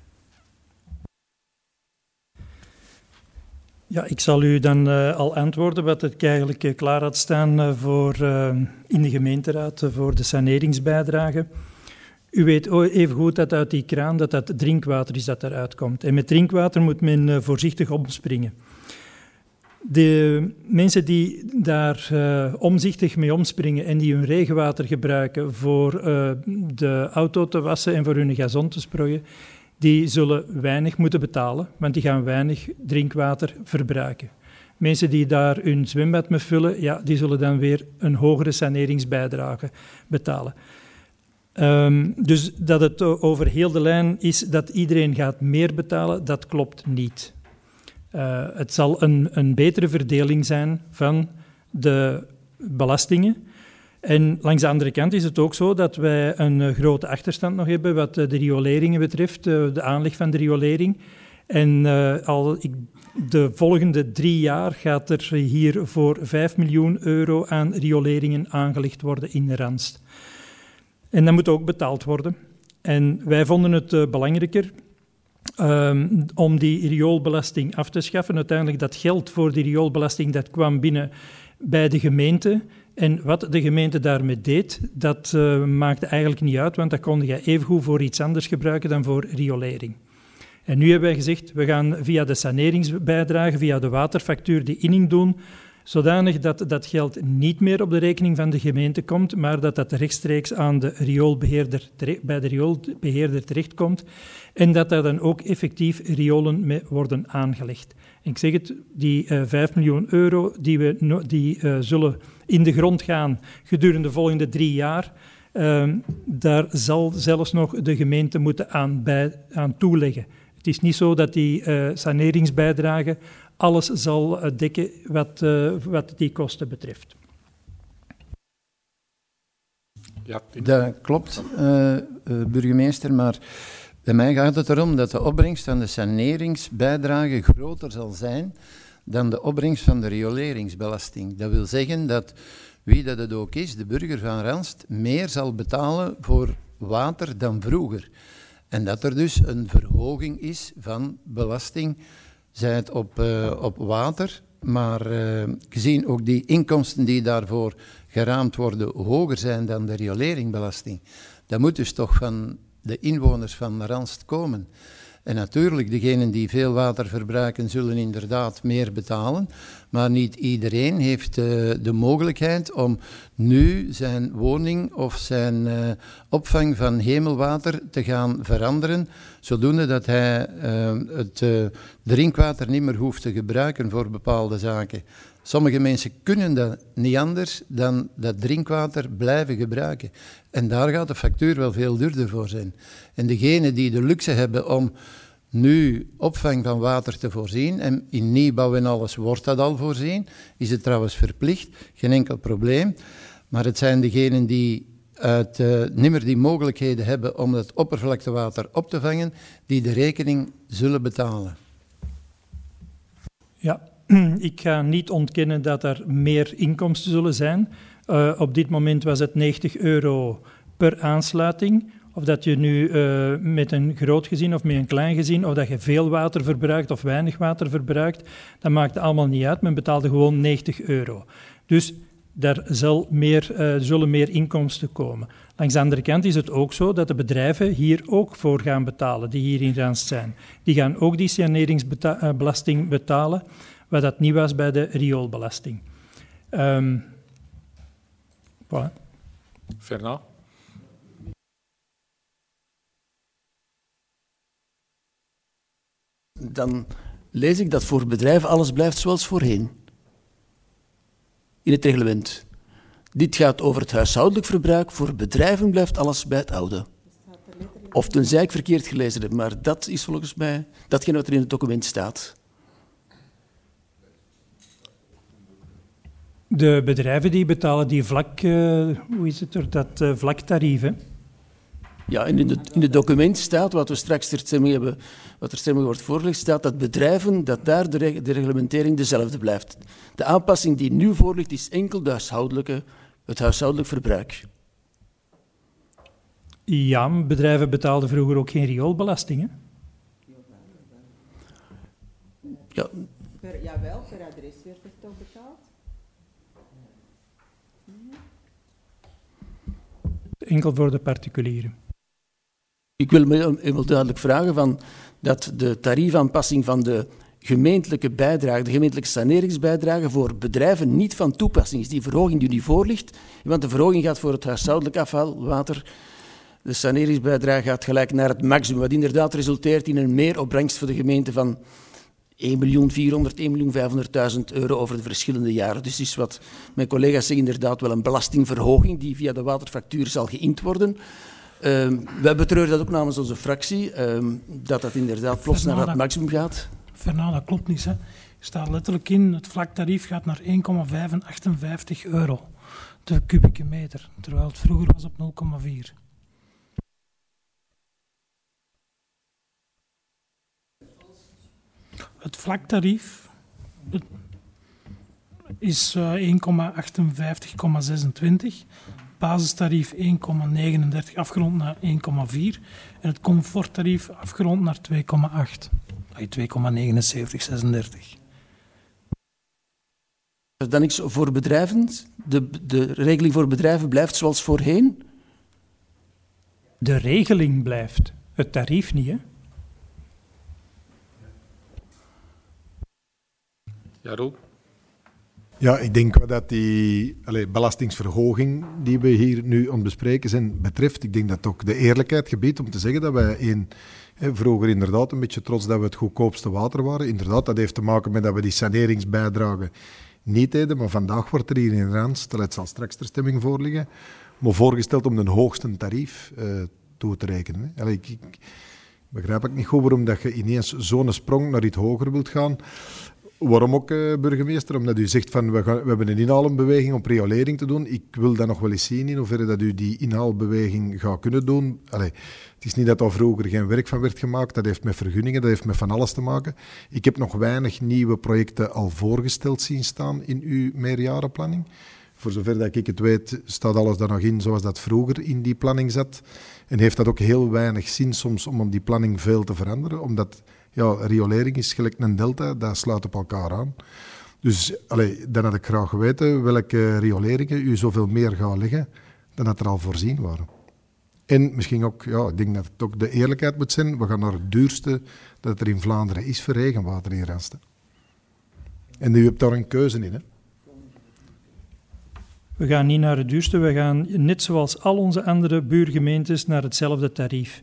Ja, ik zal u dan uh, al antwoorden wat ik eigenlijk uh, klaar had staan uh, voor, uh, in de gemeenteraad uh, voor de saneringsbijdrage. U weet even goed dat uit die kraan dat dat drinkwater is dat eruit komt. En met drinkwater moet men uh, voorzichtig omspringen. De mensen die daar uh, omzichtig mee omspringen en die hun regenwater gebruiken voor uh, de auto te wassen en voor hun gazon te sproeien, die zullen weinig moeten betalen, want die gaan weinig drinkwater verbruiken. Mensen die daar hun zwembad mee vullen, ja, die zullen dan weer een hogere saneringsbijdrage betalen. Um, dus dat het over heel de lijn is dat iedereen gaat meer betalen, dat klopt niet. Uh, het zal een, een betere verdeling zijn van de belastingen. En langs de andere kant is het ook zo dat wij een uh, grote achterstand nog hebben wat uh, de rioleringen betreft, uh, de aanleg van de riolering. En uh, al ik, de volgende drie jaar gaat er hier voor vijf miljoen euro aan rioleringen aangelegd worden in de Randst. En dat moet ook betaald worden. En wij vonden het uh, belangrijker um, om die rioolbelasting af te schaffen. Uiteindelijk dat geld voor die rioolbelasting dat kwam binnen bij de gemeente. En wat de gemeente daarmee deed, dat uh, maakte eigenlijk niet uit, want dat kon je evengoed voor iets anders gebruiken dan voor riolering. En nu hebben wij gezegd, we gaan via de saneringsbijdrage, via de waterfactuur die inning doen, zodanig dat dat geld niet meer op de rekening van de gemeente komt, maar dat dat rechtstreeks aan de rioolbeheerder, bij de rioolbeheerder terechtkomt en dat daar dan ook effectief riolen mee worden aangelegd. En ik zeg het, die uh, vijf miljoen euro die, we no, die uh, zullen in de grond gaan gedurende de volgende drie jaar, uh, daar zal zelfs nog de gemeente moeten aan, bij, aan toeleggen. Het is niet zo dat die uh, saneringsbijdrage alles zal uh, dekken wat, uh, wat die kosten betreft. Ja, dat klopt, uh, uh, burgemeester, maar bij mij gaat het erom dat de opbrengst van de saneringsbijdrage groter zal zijn dan de opbrengst van de rioleringsbelasting. Dat wil zeggen dat, wie dat het ook is, de burger van Ranst, meer zal betalen voor water dan vroeger. En dat er dus een verhoging is van belasting, zij het op, uh, op water, maar uh, gezien ook die inkomsten die daarvoor geraamd worden hoger zijn dan de rioleringsbelasting, dat moet dus toch van de inwoners van Ranst komen. En natuurlijk, degenen die veel water verbruiken, zullen inderdaad meer betalen, maar niet iedereen heeft uh, de mogelijkheid om nu zijn woning of zijn uh, opvang van hemelwater te gaan veranderen, zodoende dat hij uh, het uh, drinkwater niet meer hoeft te gebruiken voor bepaalde zaken. Sommige mensen kunnen dat niet anders dan dat drinkwater blijven gebruiken. En daar gaat de factuur wel veel duurder voor zijn. En degenen die de luxe hebben om nu opvang van water te voorzien, en in nieuwbouw en alles wordt dat al voorzien, is het trouwens verplicht, geen enkel probleem. Maar het zijn degenen die uit, uh, niet meer die mogelijkheden hebben om het oppervlaktewater op te vangen, die de rekening zullen betalen. Ja. Ik ga niet ontkennen dat er meer inkomsten zullen zijn. Uh, op dit moment was het negentig euro per aansluiting. Of dat je nu uh, met een groot gezin of met een klein gezin, of dat je veel water verbruikt of weinig water verbruikt, dat maakt allemaal niet uit. Men betaalde gewoon negentig euro. Dus daar zal meer, uh, zullen meer inkomsten komen. Langs de andere kant is het ook zo dat de bedrijven hier ook voor gaan betalen, die hier in Ranst zijn. Die gaan ook die saneringsbelasting betalen, wat dat niet was bij de rioolbelasting. Um, voilà. Fernand? Dan lees ik dat voor bedrijven alles blijft zoals voorheen. In het reglement. Dit gaat over het huishoudelijk verbruik. Voor bedrijven blijft alles bij het oude. Of tenzij ik verkeerd gelezen heb, maar dat is volgens mij datgene wat er in het document staat. De bedrijven die betalen die vlak, uh, hoe is het er, dat uh, vlaktarief, hè? Ja, in het in de document staat, wat we straks ter stemming hebben, wat ter stemming wordt voorgelegd, staat dat bedrijven, dat daar de, reg- de reglementering dezelfde blijft. De aanpassing die nu voorligt is enkel de huishoudelijke, het huishoudelijk verbruik. Ja, bedrijven betaalden vroeger ook geen rioolbelasting, hè? Ja. Per, jawel, per adres werd het toch betaald? Enkel voor de particulieren. Ik wil me eenmaal duidelijk vragen van dat de tariefaanpassing van de gemeentelijke bijdrage, de gemeentelijke saneringsbijdrage voor bedrijven niet van toepassing is. Die verhoging die nu voor ligt, want de verhoging gaat voor het huishoudelijk afval, water. De saneringsbijdrage gaat gelijk naar het maximum, wat inderdaad resulteert in een meeropbrengst voor de gemeente van één miljoen vierhonderd, één miljoen vijfhonderdduizend euro over de verschillende jaren. Dus is wat mijn collega's zeggen inderdaad wel een belastingverhoging die via de waterfactuur zal geïnd worden. Uh, wij betreuren dat ook namens onze fractie, uh, dat dat inderdaad plots Fernanda, naar het maximum gaat. Fernand, dat klopt niet. Hè. Er staat letterlijk in, het vlaktarief gaat naar één komma vijfenachtenvijftig euro de kubieke meter, terwijl het vroeger was op nul komma vier. Het vlaktarief is uh, één komma achtenvijftig komma zesentwintig. basistarief één komma negenendertig afgerond naar één komma vier en het comforttarief afgerond naar twee komma acht. twee komma negenenzeventig zesendertig. Dan niks voor bedrijven. De, de regeling voor bedrijven blijft zoals voorheen. De regeling blijft, het tarief niet, hè? Ja, Roel? Ja, ik denk dat die allez, belastingsverhoging die we hier nu aan het bespreken zijn betreft, ik denk dat ook de eerlijkheid gebiedt om te zeggen dat wij een, hè, vroeger inderdaad een beetje trots dat we het goedkoopste water waren. Inderdaad, dat heeft te maken met dat we die saneringsbijdragen niet deden, maar vandaag wordt er hier in Randstad, het zal straks ter stemming voorliggen, maar voorgesteld om de hoogste tarief uh, toe te rekenen. Hè. Allee, ik, ik begrijp ik niet goed waarom dat je ineens zo'n sprong naar iets hoger wilt gaan. Waarom ook, uh, burgemeester? Omdat u zegt van we, gaan, we hebben een inhaalbeweging om riolering te doen. Ik wil dat nog wel eens zien in hoeverre dat u die inhaalbeweging gaat kunnen doen. Allee, het is niet dat daar vroeger geen werk van werd gemaakt. Dat heeft met vergunningen, dat heeft met van alles te maken. Ik heb nog weinig nieuwe projecten al voorgesteld zien staan in uw meerjarenplanning. Voor zover dat ik het weet, staat alles daar nog in zoals dat vroeger in die planning zat. En heeft dat ook heel weinig zin soms om die planning veel te veranderen, omdat ja, riolering is gelijk een delta, dat sluit op elkaar aan. Dus allee, dan had ik graag geweten welke rioleringen u zoveel meer gaat leggen dan dat er al voorzien waren. En misschien ook, ja, ik denk dat het ook de eerlijkheid moet zijn, we gaan naar het duurste dat er in Vlaanderen is voor regenwater in Randstad. En u hebt daar een keuze in, hè? We gaan niet naar het duurste, we gaan net zoals al onze andere buurgemeentes naar hetzelfde tarief.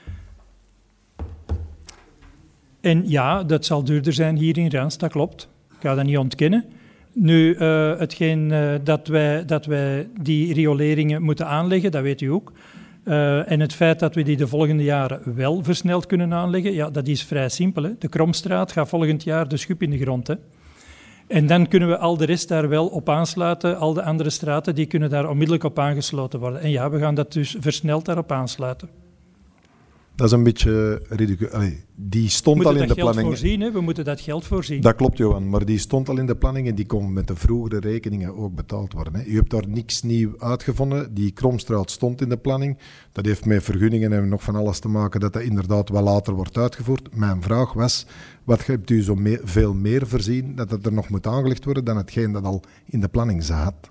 En ja, dat zal duurder zijn hier in Randstad, dat klopt. Ik ga dat niet ontkennen. Nu, uh, hetgeen uh, dat, wij, dat wij die rioleringen moeten aanleggen, dat weet u ook. Uh, en het feit dat we die de volgende jaren wel versneld kunnen aanleggen, ja, dat is vrij simpel. Hè. De Kromstraat gaat volgend jaar de schub in de grond. Hè. En dan kunnen we al de rest daar wel op aansluiten. Al de andere straten die kunnen daar onmiddellijk op aangesloten worden. En ja, we gaan dat dus versneld daarop aansluiten. Dat is een beetje ridicuul. Die stond al in de planning. Voorzien, hè? We moeten dat geld voorzien. Dat klopt, Johan. Maar die stond al in de planning en die kon met de vroegere rekeningen ook betaald worden. Hè. U hebt daar niks nieuw uitgevonden. Die Kromstraat stond in de planning. Dat heeft met vergunningen en nog van alles te maken dat dat inderdaad wel later wordt uitgevoerd. Mijn vraag was, wat hebt u zo me- veel meer voorzien dat het er nog moet aangelegd worden dan hetgeen dat al in de planning zat?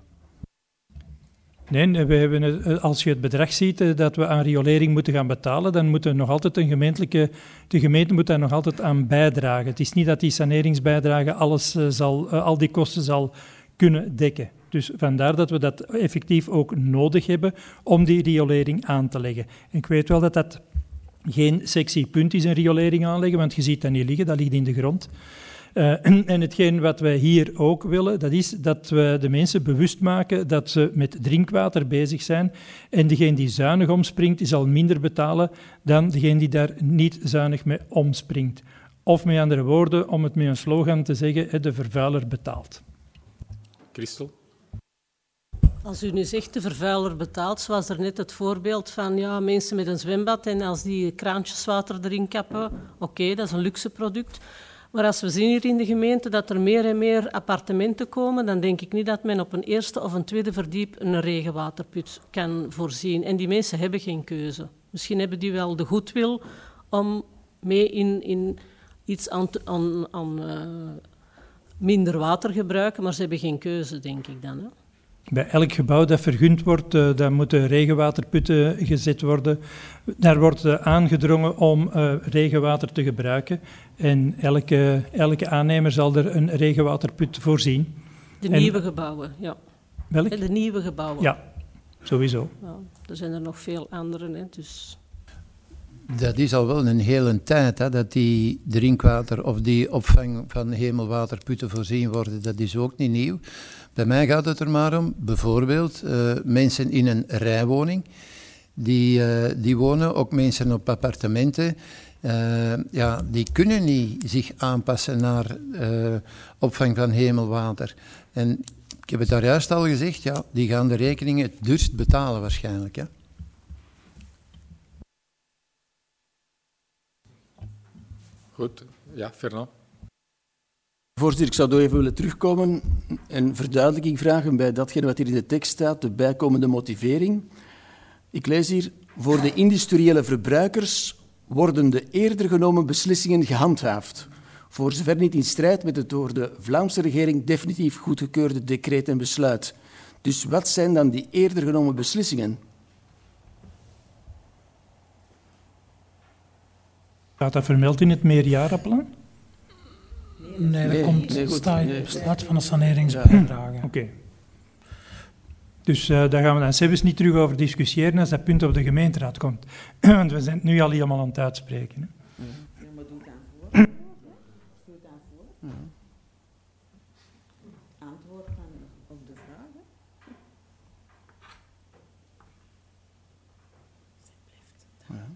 Nee, we hebben, als je het bedrag ziet dat we aan riolering moeten gaan betalen, dan moet er nog altijd een gemeentelijke, de gemeente moet daar nog altijd aan bijdragen. Het is niet dat die saneringsbijdrage alles zal, al die kosten zal kunnen dekken. Dus vandaar dat we dat effectief ook nodig hebben om die riolering aan te leggen. En ik weet wel dat dat geen sexy punt is, een riolering aanleggen, want je ziet dat niet liggen, dat ligt in de grond. Uh, en, en hetgeen wat wij hier ook willen, dat is dat we de mensen bewust maken dat ze met drinkwater bezig zijn. En degene die zuinig omspringt, die zal minder betalen dan degene die daar niet zuinig mee omspringt. Of met andere woorden, om het met een slogan te zeggen, de vervuiler betaalt. Christel? Als u nu zegt de vervuiler betaalt, zoals er net het voorbeeld van ja, mensen met een zwembad en als die kraantjeswater erin kappen, oké, okay, dat is een luxe product. Maar als we zien hier in de gemeente dat er meer en meer appartementen komen, dan denk ik niet dat men op een eerste of een tweede verdiep een regenwaterput kan voorzien. En die mensen hebben geen keuze. Misschien hebben die wel de goedwil om mee in, in iets aan, te, aan, aan uh, minder water gebruiken, maar ze hebben geen keuze, denk ik dan. Hè? Bij elk gebouw dat vergund wordt, uh, daar moeten regenwaterputten gezet worden. Daar wordt uh, aangedrongen om uh, regenwater te gebruiken. En elke, elke aannemer zal er een regenwaterput voorzien. De en, nieuwe gebouwen, ja. Welk? De nieuwe gebouwen. Ja, sowieso. Ja, er zijn er nog veel andere, hè, dus... Dat is al wel een hele tijd, hè, dat die drinkwater of die opvang van hemelwaterputten voorzien worden. Dat is ook niet nieuw. Bij mij gaat het er maar om, bijvoorbeeld, uh, mensen in een rijwoning, die, uh, die wonen, ook mensen op appartementen, uh, ja, die kunnen niet zich aanpassen naar uh, opvang van hemelwater. En ik heb het daar juist al gezegd, ja, die gaan de rekeningen het duurst betalen waarschijnlijk. Ja. Goed, ja, Fernand. Voorzitter, ik zou nog even willen terugkomen een verduidelijking vragen bij datgene wat hier in de tekst staat, de bijkomende motivering. Ik lees hier, voor de industriële verbruikers worden de eerder genomen beslissingen gehandhaafd, voor zover niet in strijd met het door de Vlaamse regering definitief goedgekeurde decreet en besluit. Dus wat zijn dan die eerder genomen beslissingen? Staat dat vermeld in het meerjarenplan? Nee, dat Nee, komt nee, goed, staat nee. staat van de saneringsbijdrage. Oké. Okay. Dus uh, daar gaan we dan zelfs niet terug over discussiëren als dat punt op de gemeenteraad komt. Want we zijn het nu al helemaal aan het uitspreken. Hè. Ja, maar doe het aan voor. Doe het aan voor. Ja. Antwoord van, op de vraag. Ja.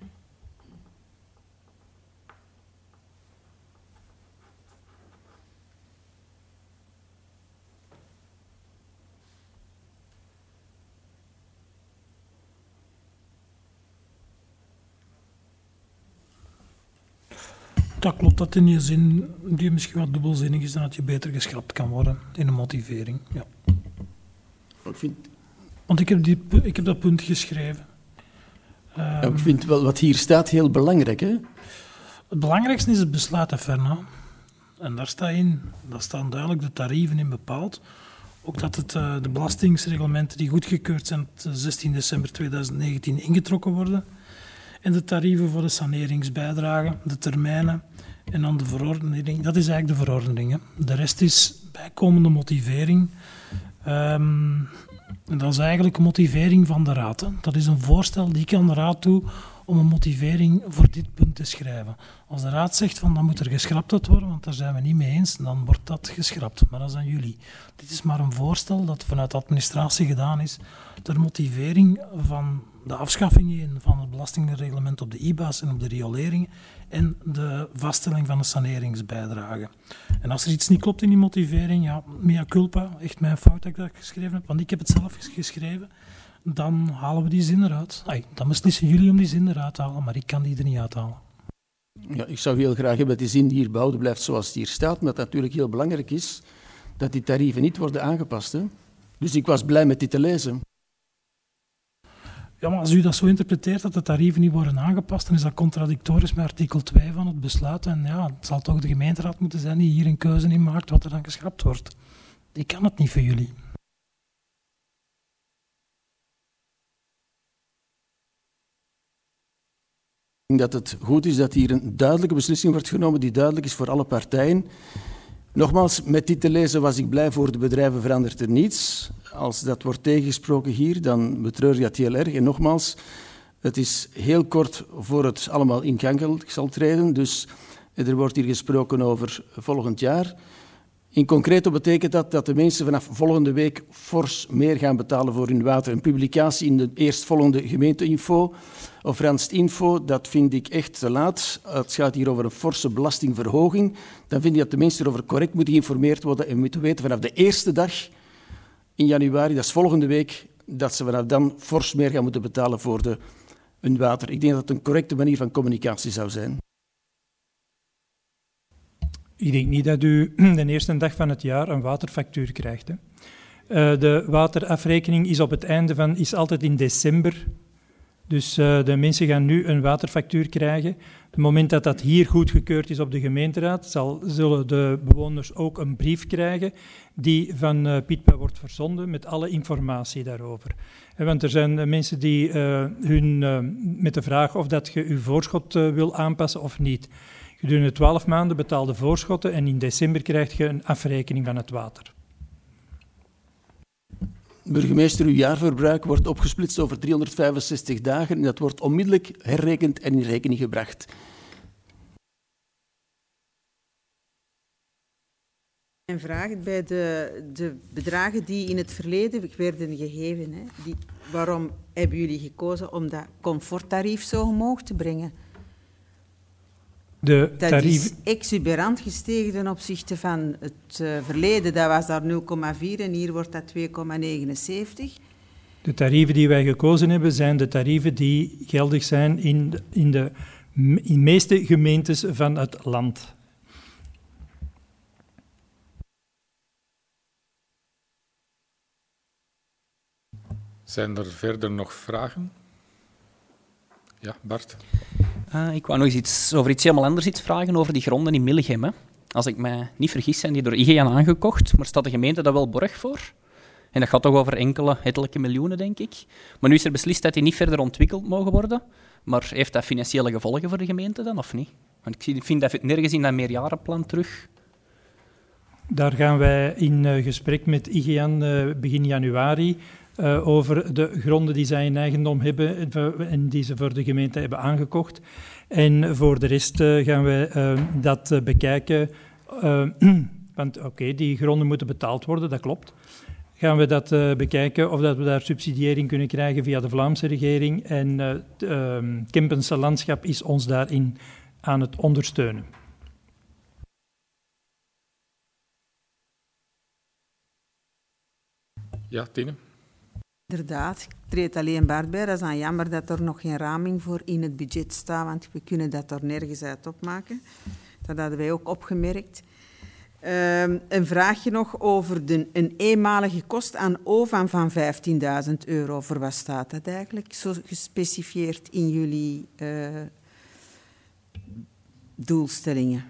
Dat klopt, dat in je zin, die misschien wat dubbelzinnig is, dan dat je beter geschrapt kan worden in een motivering. Ja. Ik vind, Want ik heb, die, ik heb dat punt geschreven. Um, ja, ik vind wel wat hier staat heel belangrijk. Hè? Het belangrijkste is het besluit af erna. En daar staat in, daar staan duidelijk de tarieven in bepaald. Ook dat het, uh, de belastingsreglementen die goedgekeurd zijn op zestien december tweeduizend negentien ingetrokken worden. En de tarieven voor de saneringsbijdrage, de termijnen en dan de verordening. Dat is eigenlijk de verordening. Hè. De rest is bijkomende motivering. Um, en dat is eigenlijk een motivering van de raad. Hè. Dat is een voorstel die ik aan de raad doe om een motivering voor dit punt te schrijven. Als de raad zegt van dat moet er geschrapt worden, want daar zijn we niet mee eens, dan wordt dat geschrapt. Maar dat is aan jullie. Dit is maar een voorstel dat vanuit de administratie gedaan is ter motivering van de afschaffing van het belastingreglement op de I B A's en op de rioleringen en de vaststelling van de saneringsbijdrage. En als er iets niet klopt in die motivering, ja, mea culpa, echt mijn fout dat ik dat geschreven heb, want ik heb het zelf geschreven, dan halen we die zin eruit. Ay, dan beslissen jullie om die zin eruit te halen, maar ik kan die er niet uithalen. Ja, ik zou heel graag hebben dat die zin hier behouden blijft zoals het hier staat, maar dat natuurlijk heel belangrijk is dat die tarieven niet worden aangepast. Hè? Dus ik was blij met dit te lezen. Ja, maar als u dat zo interpreteert dat de tarieven niet worden aangepast, dan is dat contradictorisch met artikel twee van het besluit. En ja, het zal toch de gemeenteraad moeten zijn die hier een keuze in maakt wat er dan geschrapt wordt. Ik kan het niet voor jullie. Ik denk dat het goed is dat hier een duidelijke beslissing wordt genomen die duidelijk is voor alle partijen. Nogmaals, met dit te lezen was ik blij, voor de bedrijven verandert er niets. Als dat wordt tegengesproken hier, dan betreur je dat heel erg. En nogmaals, het is heel kort voor het allemaal in gang zal treden. Dus er wordt hier gesproken over volgend jaar. In concreto betekent dat dat de mensen vanaf volgende week fors meer gaan betalen voor hun water. Een publicatie in de eerstvolgende gemeenteinfo of Randst Info, dat vind ik echt te laat. Het gaat hier over een forse belastingverhoging. Dan vind ik dat de mensen erover correct moeten geïnformeerd worden en moeten weten vanaf de eerste dag in januari, dat is volgende week, dat ze vanaf dan fors meer gaan moeten betalen voor de, hun water. Ik denk dat het een correcte manier van communicatie zou zijn. Ik denk niet dat u de eerste dag van het jaar een waterfactuur krijgt. Hè. Uh, de waterafrekening is op het einde van, is altijd in december. Dus uh, de mensen gaan nu een waterfactuur krijgen. Op het moment dat dat hier goedgekeurd is op de gemeenteraad, zal, zullen de bewoners ook een brief krijgen die van uh, Pitpa wordt verzonden met alle informatie daarover. En want er zijn uh, mensen die uh, hun, uh, met de vraag of dat je je voorschot uh, wil aanpassen of niet. Gedurende twaalf maanden betaalde voorschotten en in december krijg je een afrekening van het water. Burgemeester, uw jaarverbruik wordt opgesplitst over driehonderdvijfenzestig dagen en dat wordt onmiddellijk herrekend en in rekening gebracht. Mijn vraag bij de, de bedragen die in het verleden werden gegeven, hè, die, waarom hebben jullie gekozen om dat comforttarief zo omhoog te brengen? De dat tarief... is exuberant gestegen ten opzichte van het uh, verleden. Dat was daar nul komma vier en hier wordt dat twee komma negenenzeventig. De tarieven die wij gekozen hebben zijn de tarieven die geldig zijn in de, in de in meeste gemeentes van het land. Zijn er verder nog vragen? Ja, Bart? Uh, ik wou nog eens iets, over iets helemaal anders iets vragen, over die gronden in Millichem. Hè. Als ik mij niet vergis, zijn die door I G N aangekocht, maar staat de gemeente daar wel borg voor? En dat gaat toch over enkele, ettelijke miljoenen, denk ik. Maar nu is er beslist dat die niet verder ontwikkeld mogen worden. Maar heeft dat financiële gevolgen voor de gemeente dan, of niet? Want ik vind dat nergens in dat meerjarenplan terug. Daar gaan wij in uh, gesprek met I G N uh, begin januari uh, over de gronden die zij in eigendom hebben en die ze voor de gemeente hebben aangekocht. En voor de rest uh, gaan wij uh, dat uh, bekijken. Uh, want oké, okay, die gronden moeten betaald worden, dat klopt. Gaan we dat uh, bekijken of dat we daar subsidiëring kunnen krijgen via de Vlaamse regering. En uh, het uh, Kempense landschap is ons daarin aan het ondersteunen. Ja, Tine? Inderdaad, ik treed alleen Bart bij. Dat is dan jammer dat er nog geen raming voor in het budget staat, want we kunnen dat er nergens uit opmaken. Dat hadden wij ook opgemerkt. Uh, een vraagje nog over de, een eenmalige kost aan O V A M van vijftienduizend euro. Voor wat staat dat eigenlijk? Zo gespecifieerd in jullie uh, doelstellingen.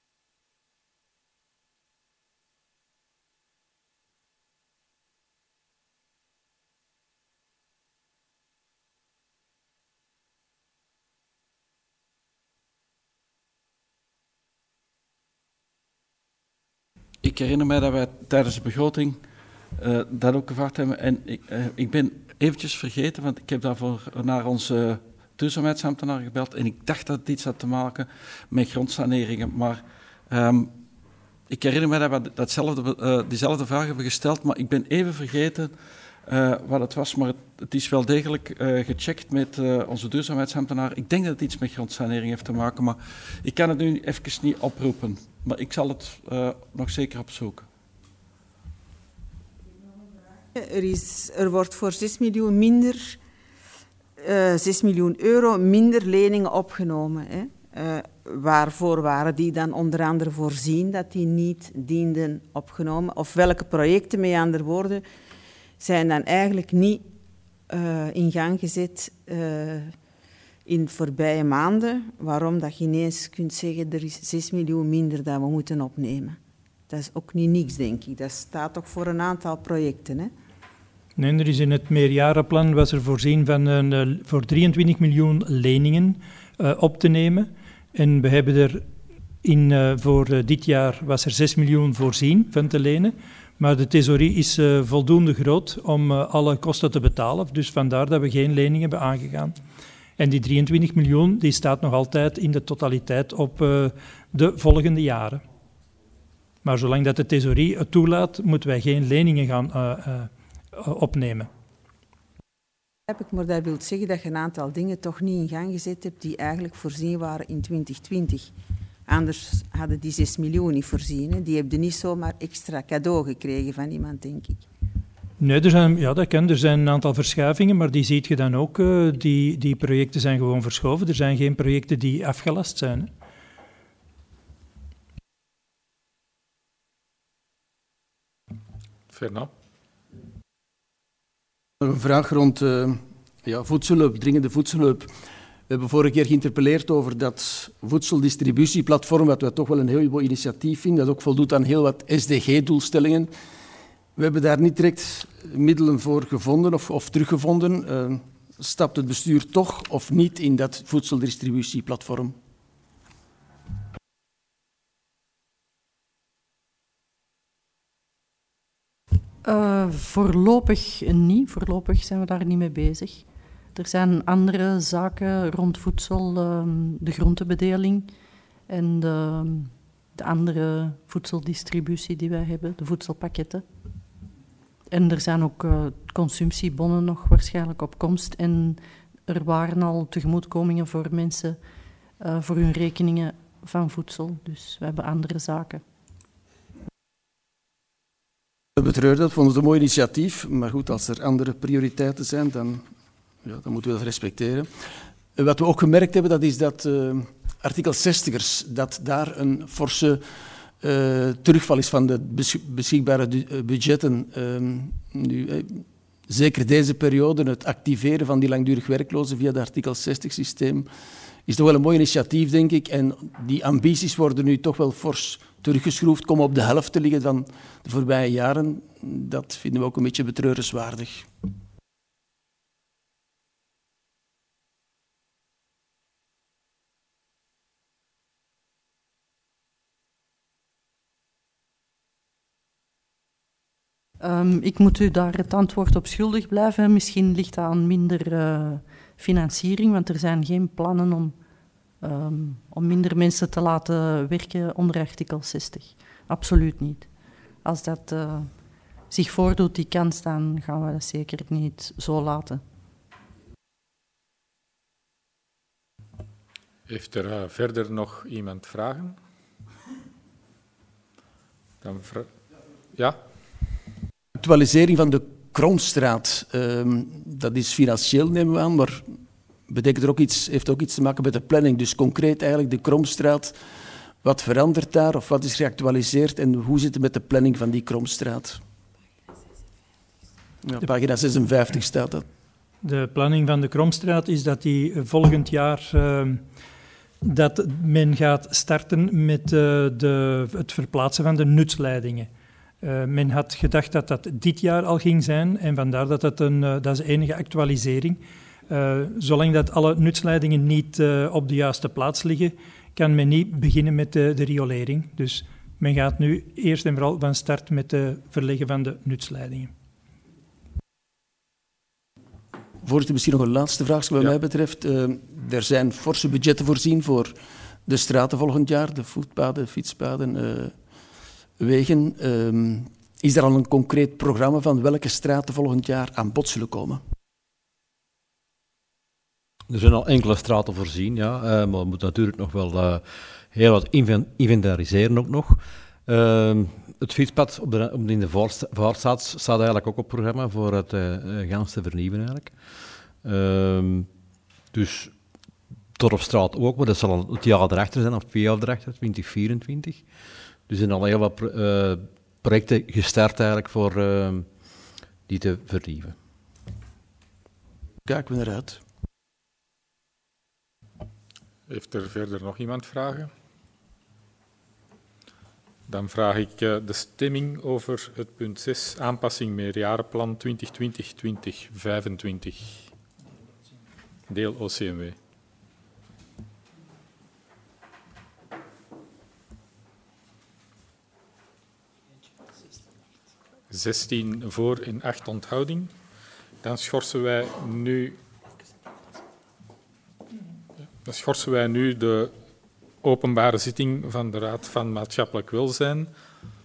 Ik herinner mij dat wij tijdens de begroting uh, dat ook gevraagd hebben. En ik, uh, ik ben eventjes vergeten, want ik heb daarvoor naar onze duurzaamheidsambtenaar gebeld. En ik dacht dat het iets had te maken met grondsaneringen. Maar um, ik herinner mij dat we datzelfde, uh, diezelfde vraag hebben gesteld. Maar ik ben even vergeten uh, wat het was. Maar het, het is wel degelijk uh, gecheckt met uh, onze duurzaamheidsambtenaar. Ik denk dat het iets met grondsanering heeft te maken. Maar ik kan het nu even niet oproepen. Maar ik zal het uh, nog zeker opzoeken. Er, is, er wordt voor zes miljoen minder, uh, zes miljoen euro minder leningen opgenomen. Hè. Uh, waarvoor waren die dan onder andere voorzien dat die niet dienden opgenomen? Of welke projecten, met andere woorden, zijn dan eigenlijk niet uh, in gang gezet uh, in de voorbije maanden? Waarom dat je ineens kunt zeggen, er is zes miljoen minder dat we moeten opnemen. Dat is ook niet niks, denk ik. Dat staat toch voor een aantal projecten, hè? Nee, er is in het meerjarenplan was er voorzien van een, voor drieëntwintig miljoen leningen uh, op te nemen. En we hebben er in, uh, voor uh, dit jaar was er zes miljoen voorzien van te lenen. Maar de thesaurie is uh, voldoende groot om uh, alle kosten te betalen. Dus vandaar dat we geen leningen hebben aangegaan. En die drieëntwintig miljoen die staat nog altijd in de totaliteit op uh, de volgende jaren. Maar zolang dat de thesaurie het toelaat, moeten wij geen leningen gaan uh, uh, opnemen. Heb ik, maar dat wil zeggen dat je een aantal dingen toch niet in gang gezet hebt die eigenlijk voorzien waren in twintig twintig. Anders hadden die zes miljoen niet voorzien. Hè. Die hebben niet zomaar extra cadeau gekregen van iemand, denk ik. Nee, er zijn, ja, dat kan. Er zijn een aantal verschuivingen, maar die ziet je dan ook. Uh, die, die projecten zijn gewoon verschoven. Er zijn geen projecten die afgelast zijn. Hè. Fernand? Nog een vraag rond uh, ja, voedselhulp, dringende voedselhulp. We hebben vorige keer geïnterpelleerd over dat voedseldistributieplatform, wat we toch wel een heel mooi initiatief vinden, dat ook voldoet aan heel wat S D G-doelstellingen. We hebben daar niet direct middelen voor gevonden of, of teruggevonden. Uh, stapt het bestuur toch of niet in dat voedseldistributieplatform? Uh, voorlopig niet. Voorlopig zijn we daar niet mee bezig. Er zijn andere zaken rond voedsel, uh, de groentebedeling en de, de andere voedseldistributie die wij hebben, de voedselpakketten. En er zijn ook uh, consumptiebonnen nog waarschijnlijk op komst. En er waren al tegemoetkomingen voor mensen uh, voor hun rekeningen van voedsel. Dus we hebben andere zaken. We betreuren dat, vonden het een mooi initiatief. Maar goed, als er andere prioriteiten zijn, dan, ja, dan moeten we dat respecteren. Wat we ook gemerkt hebben, dat is dat uh, artikel zestigers, dat daar een forse uh, terugval is van de beschikbare budgetten. Uh, nu, uh, zeker deze periode, het activeren van die langdurig werklozen via het artikel zestig systeem, is toch wel een mooi initiatief, denk ik. En die ambities worden nu toch wel fors teruggeschroefd, komen op de helft te liggen van de voorbije jaren. Dat vinden we ook een beetje betreurenswaardig. Um, ik moet u daar het antwoord op schuldig blijven. Misschien ligt dat aan minder uh, financiering, want er zijn geen plannen om, um, om minder mensen te laten werken onder artikel zestig. Absoluut niet. Als dat uh, zich voordoet, die kans, dan gaan we dat zeker niet zo laten. Heeft er uh, verder nog iemand vragen? Dan vra- ja? Actualisering van de Kromstraat, um, dat is financieel, nemen we aan, maar betekent er ook iets, heeft ook iets te maken met de planning. Dus concreet eigenlijk de Kromstraat, wat verandert daar of wat is geactualiseerd en hoe zit het met de planning van die Kromstraat? Ja, pagina zesenvijftig staat dat. De planning van de Kromstraat is dat die volgend jaar uh, dat men gaat starten met uh, de, het verplaatsen van de nutsleidingen. Uh, men had gedacht dat dat dit jaar al ging zijn en vandaar dat dat een, uh, dat is de enige actualisering. Uh, zolang dat alle nutsleidingen niet uh, op de juiste plaats liggen, kan men niet beginnen met de, de riolering. Dus men gaat nu eerst en vooral van start met het verleggen van de nutsleidingen. Voorzitter, misschien nog een laatste vraag wat ja. mij betreft. Uh, er zijn forse budgetten voorzien voor de straten volgend jaar, de voetpaden, fietspaden, uh, wegen. Uh, is er al een concreet programma van welke straten volgend jaar aan bod zullen komen? Er zijn al enkele straten voorzien, ja, uh, maar we moeten natuurlijk nog wel uh, heel wat inventariseren ook nog. Uh, het fietspad op de, op in de Voorstraat staat eigenlijk ook op het programma voor het uh, gans te vernieuwen eigenlijk. Uh, dus Dorpstraat ook, maar dat zal al het jaar erachter zijn, of twee jaar erachter, twintig vierentwintig. Dus er zijn al heel wat uh, projecten gestart eigenlijk voor uh, die te vernieuwen. Kijken we naar uit. Heeft er verder nog iemand vragen? Dan vraag ik uh, de stemming over het punt zes, aanpassing meerjarenplan twintig twintig tot twintig vijfentwintig, deel O C M W. zestien voor en acht onthouding. Dan schorsen wij nu, dan schorsen wij nu de openbare zitting van de Raad van Maatschappelijk Welzijn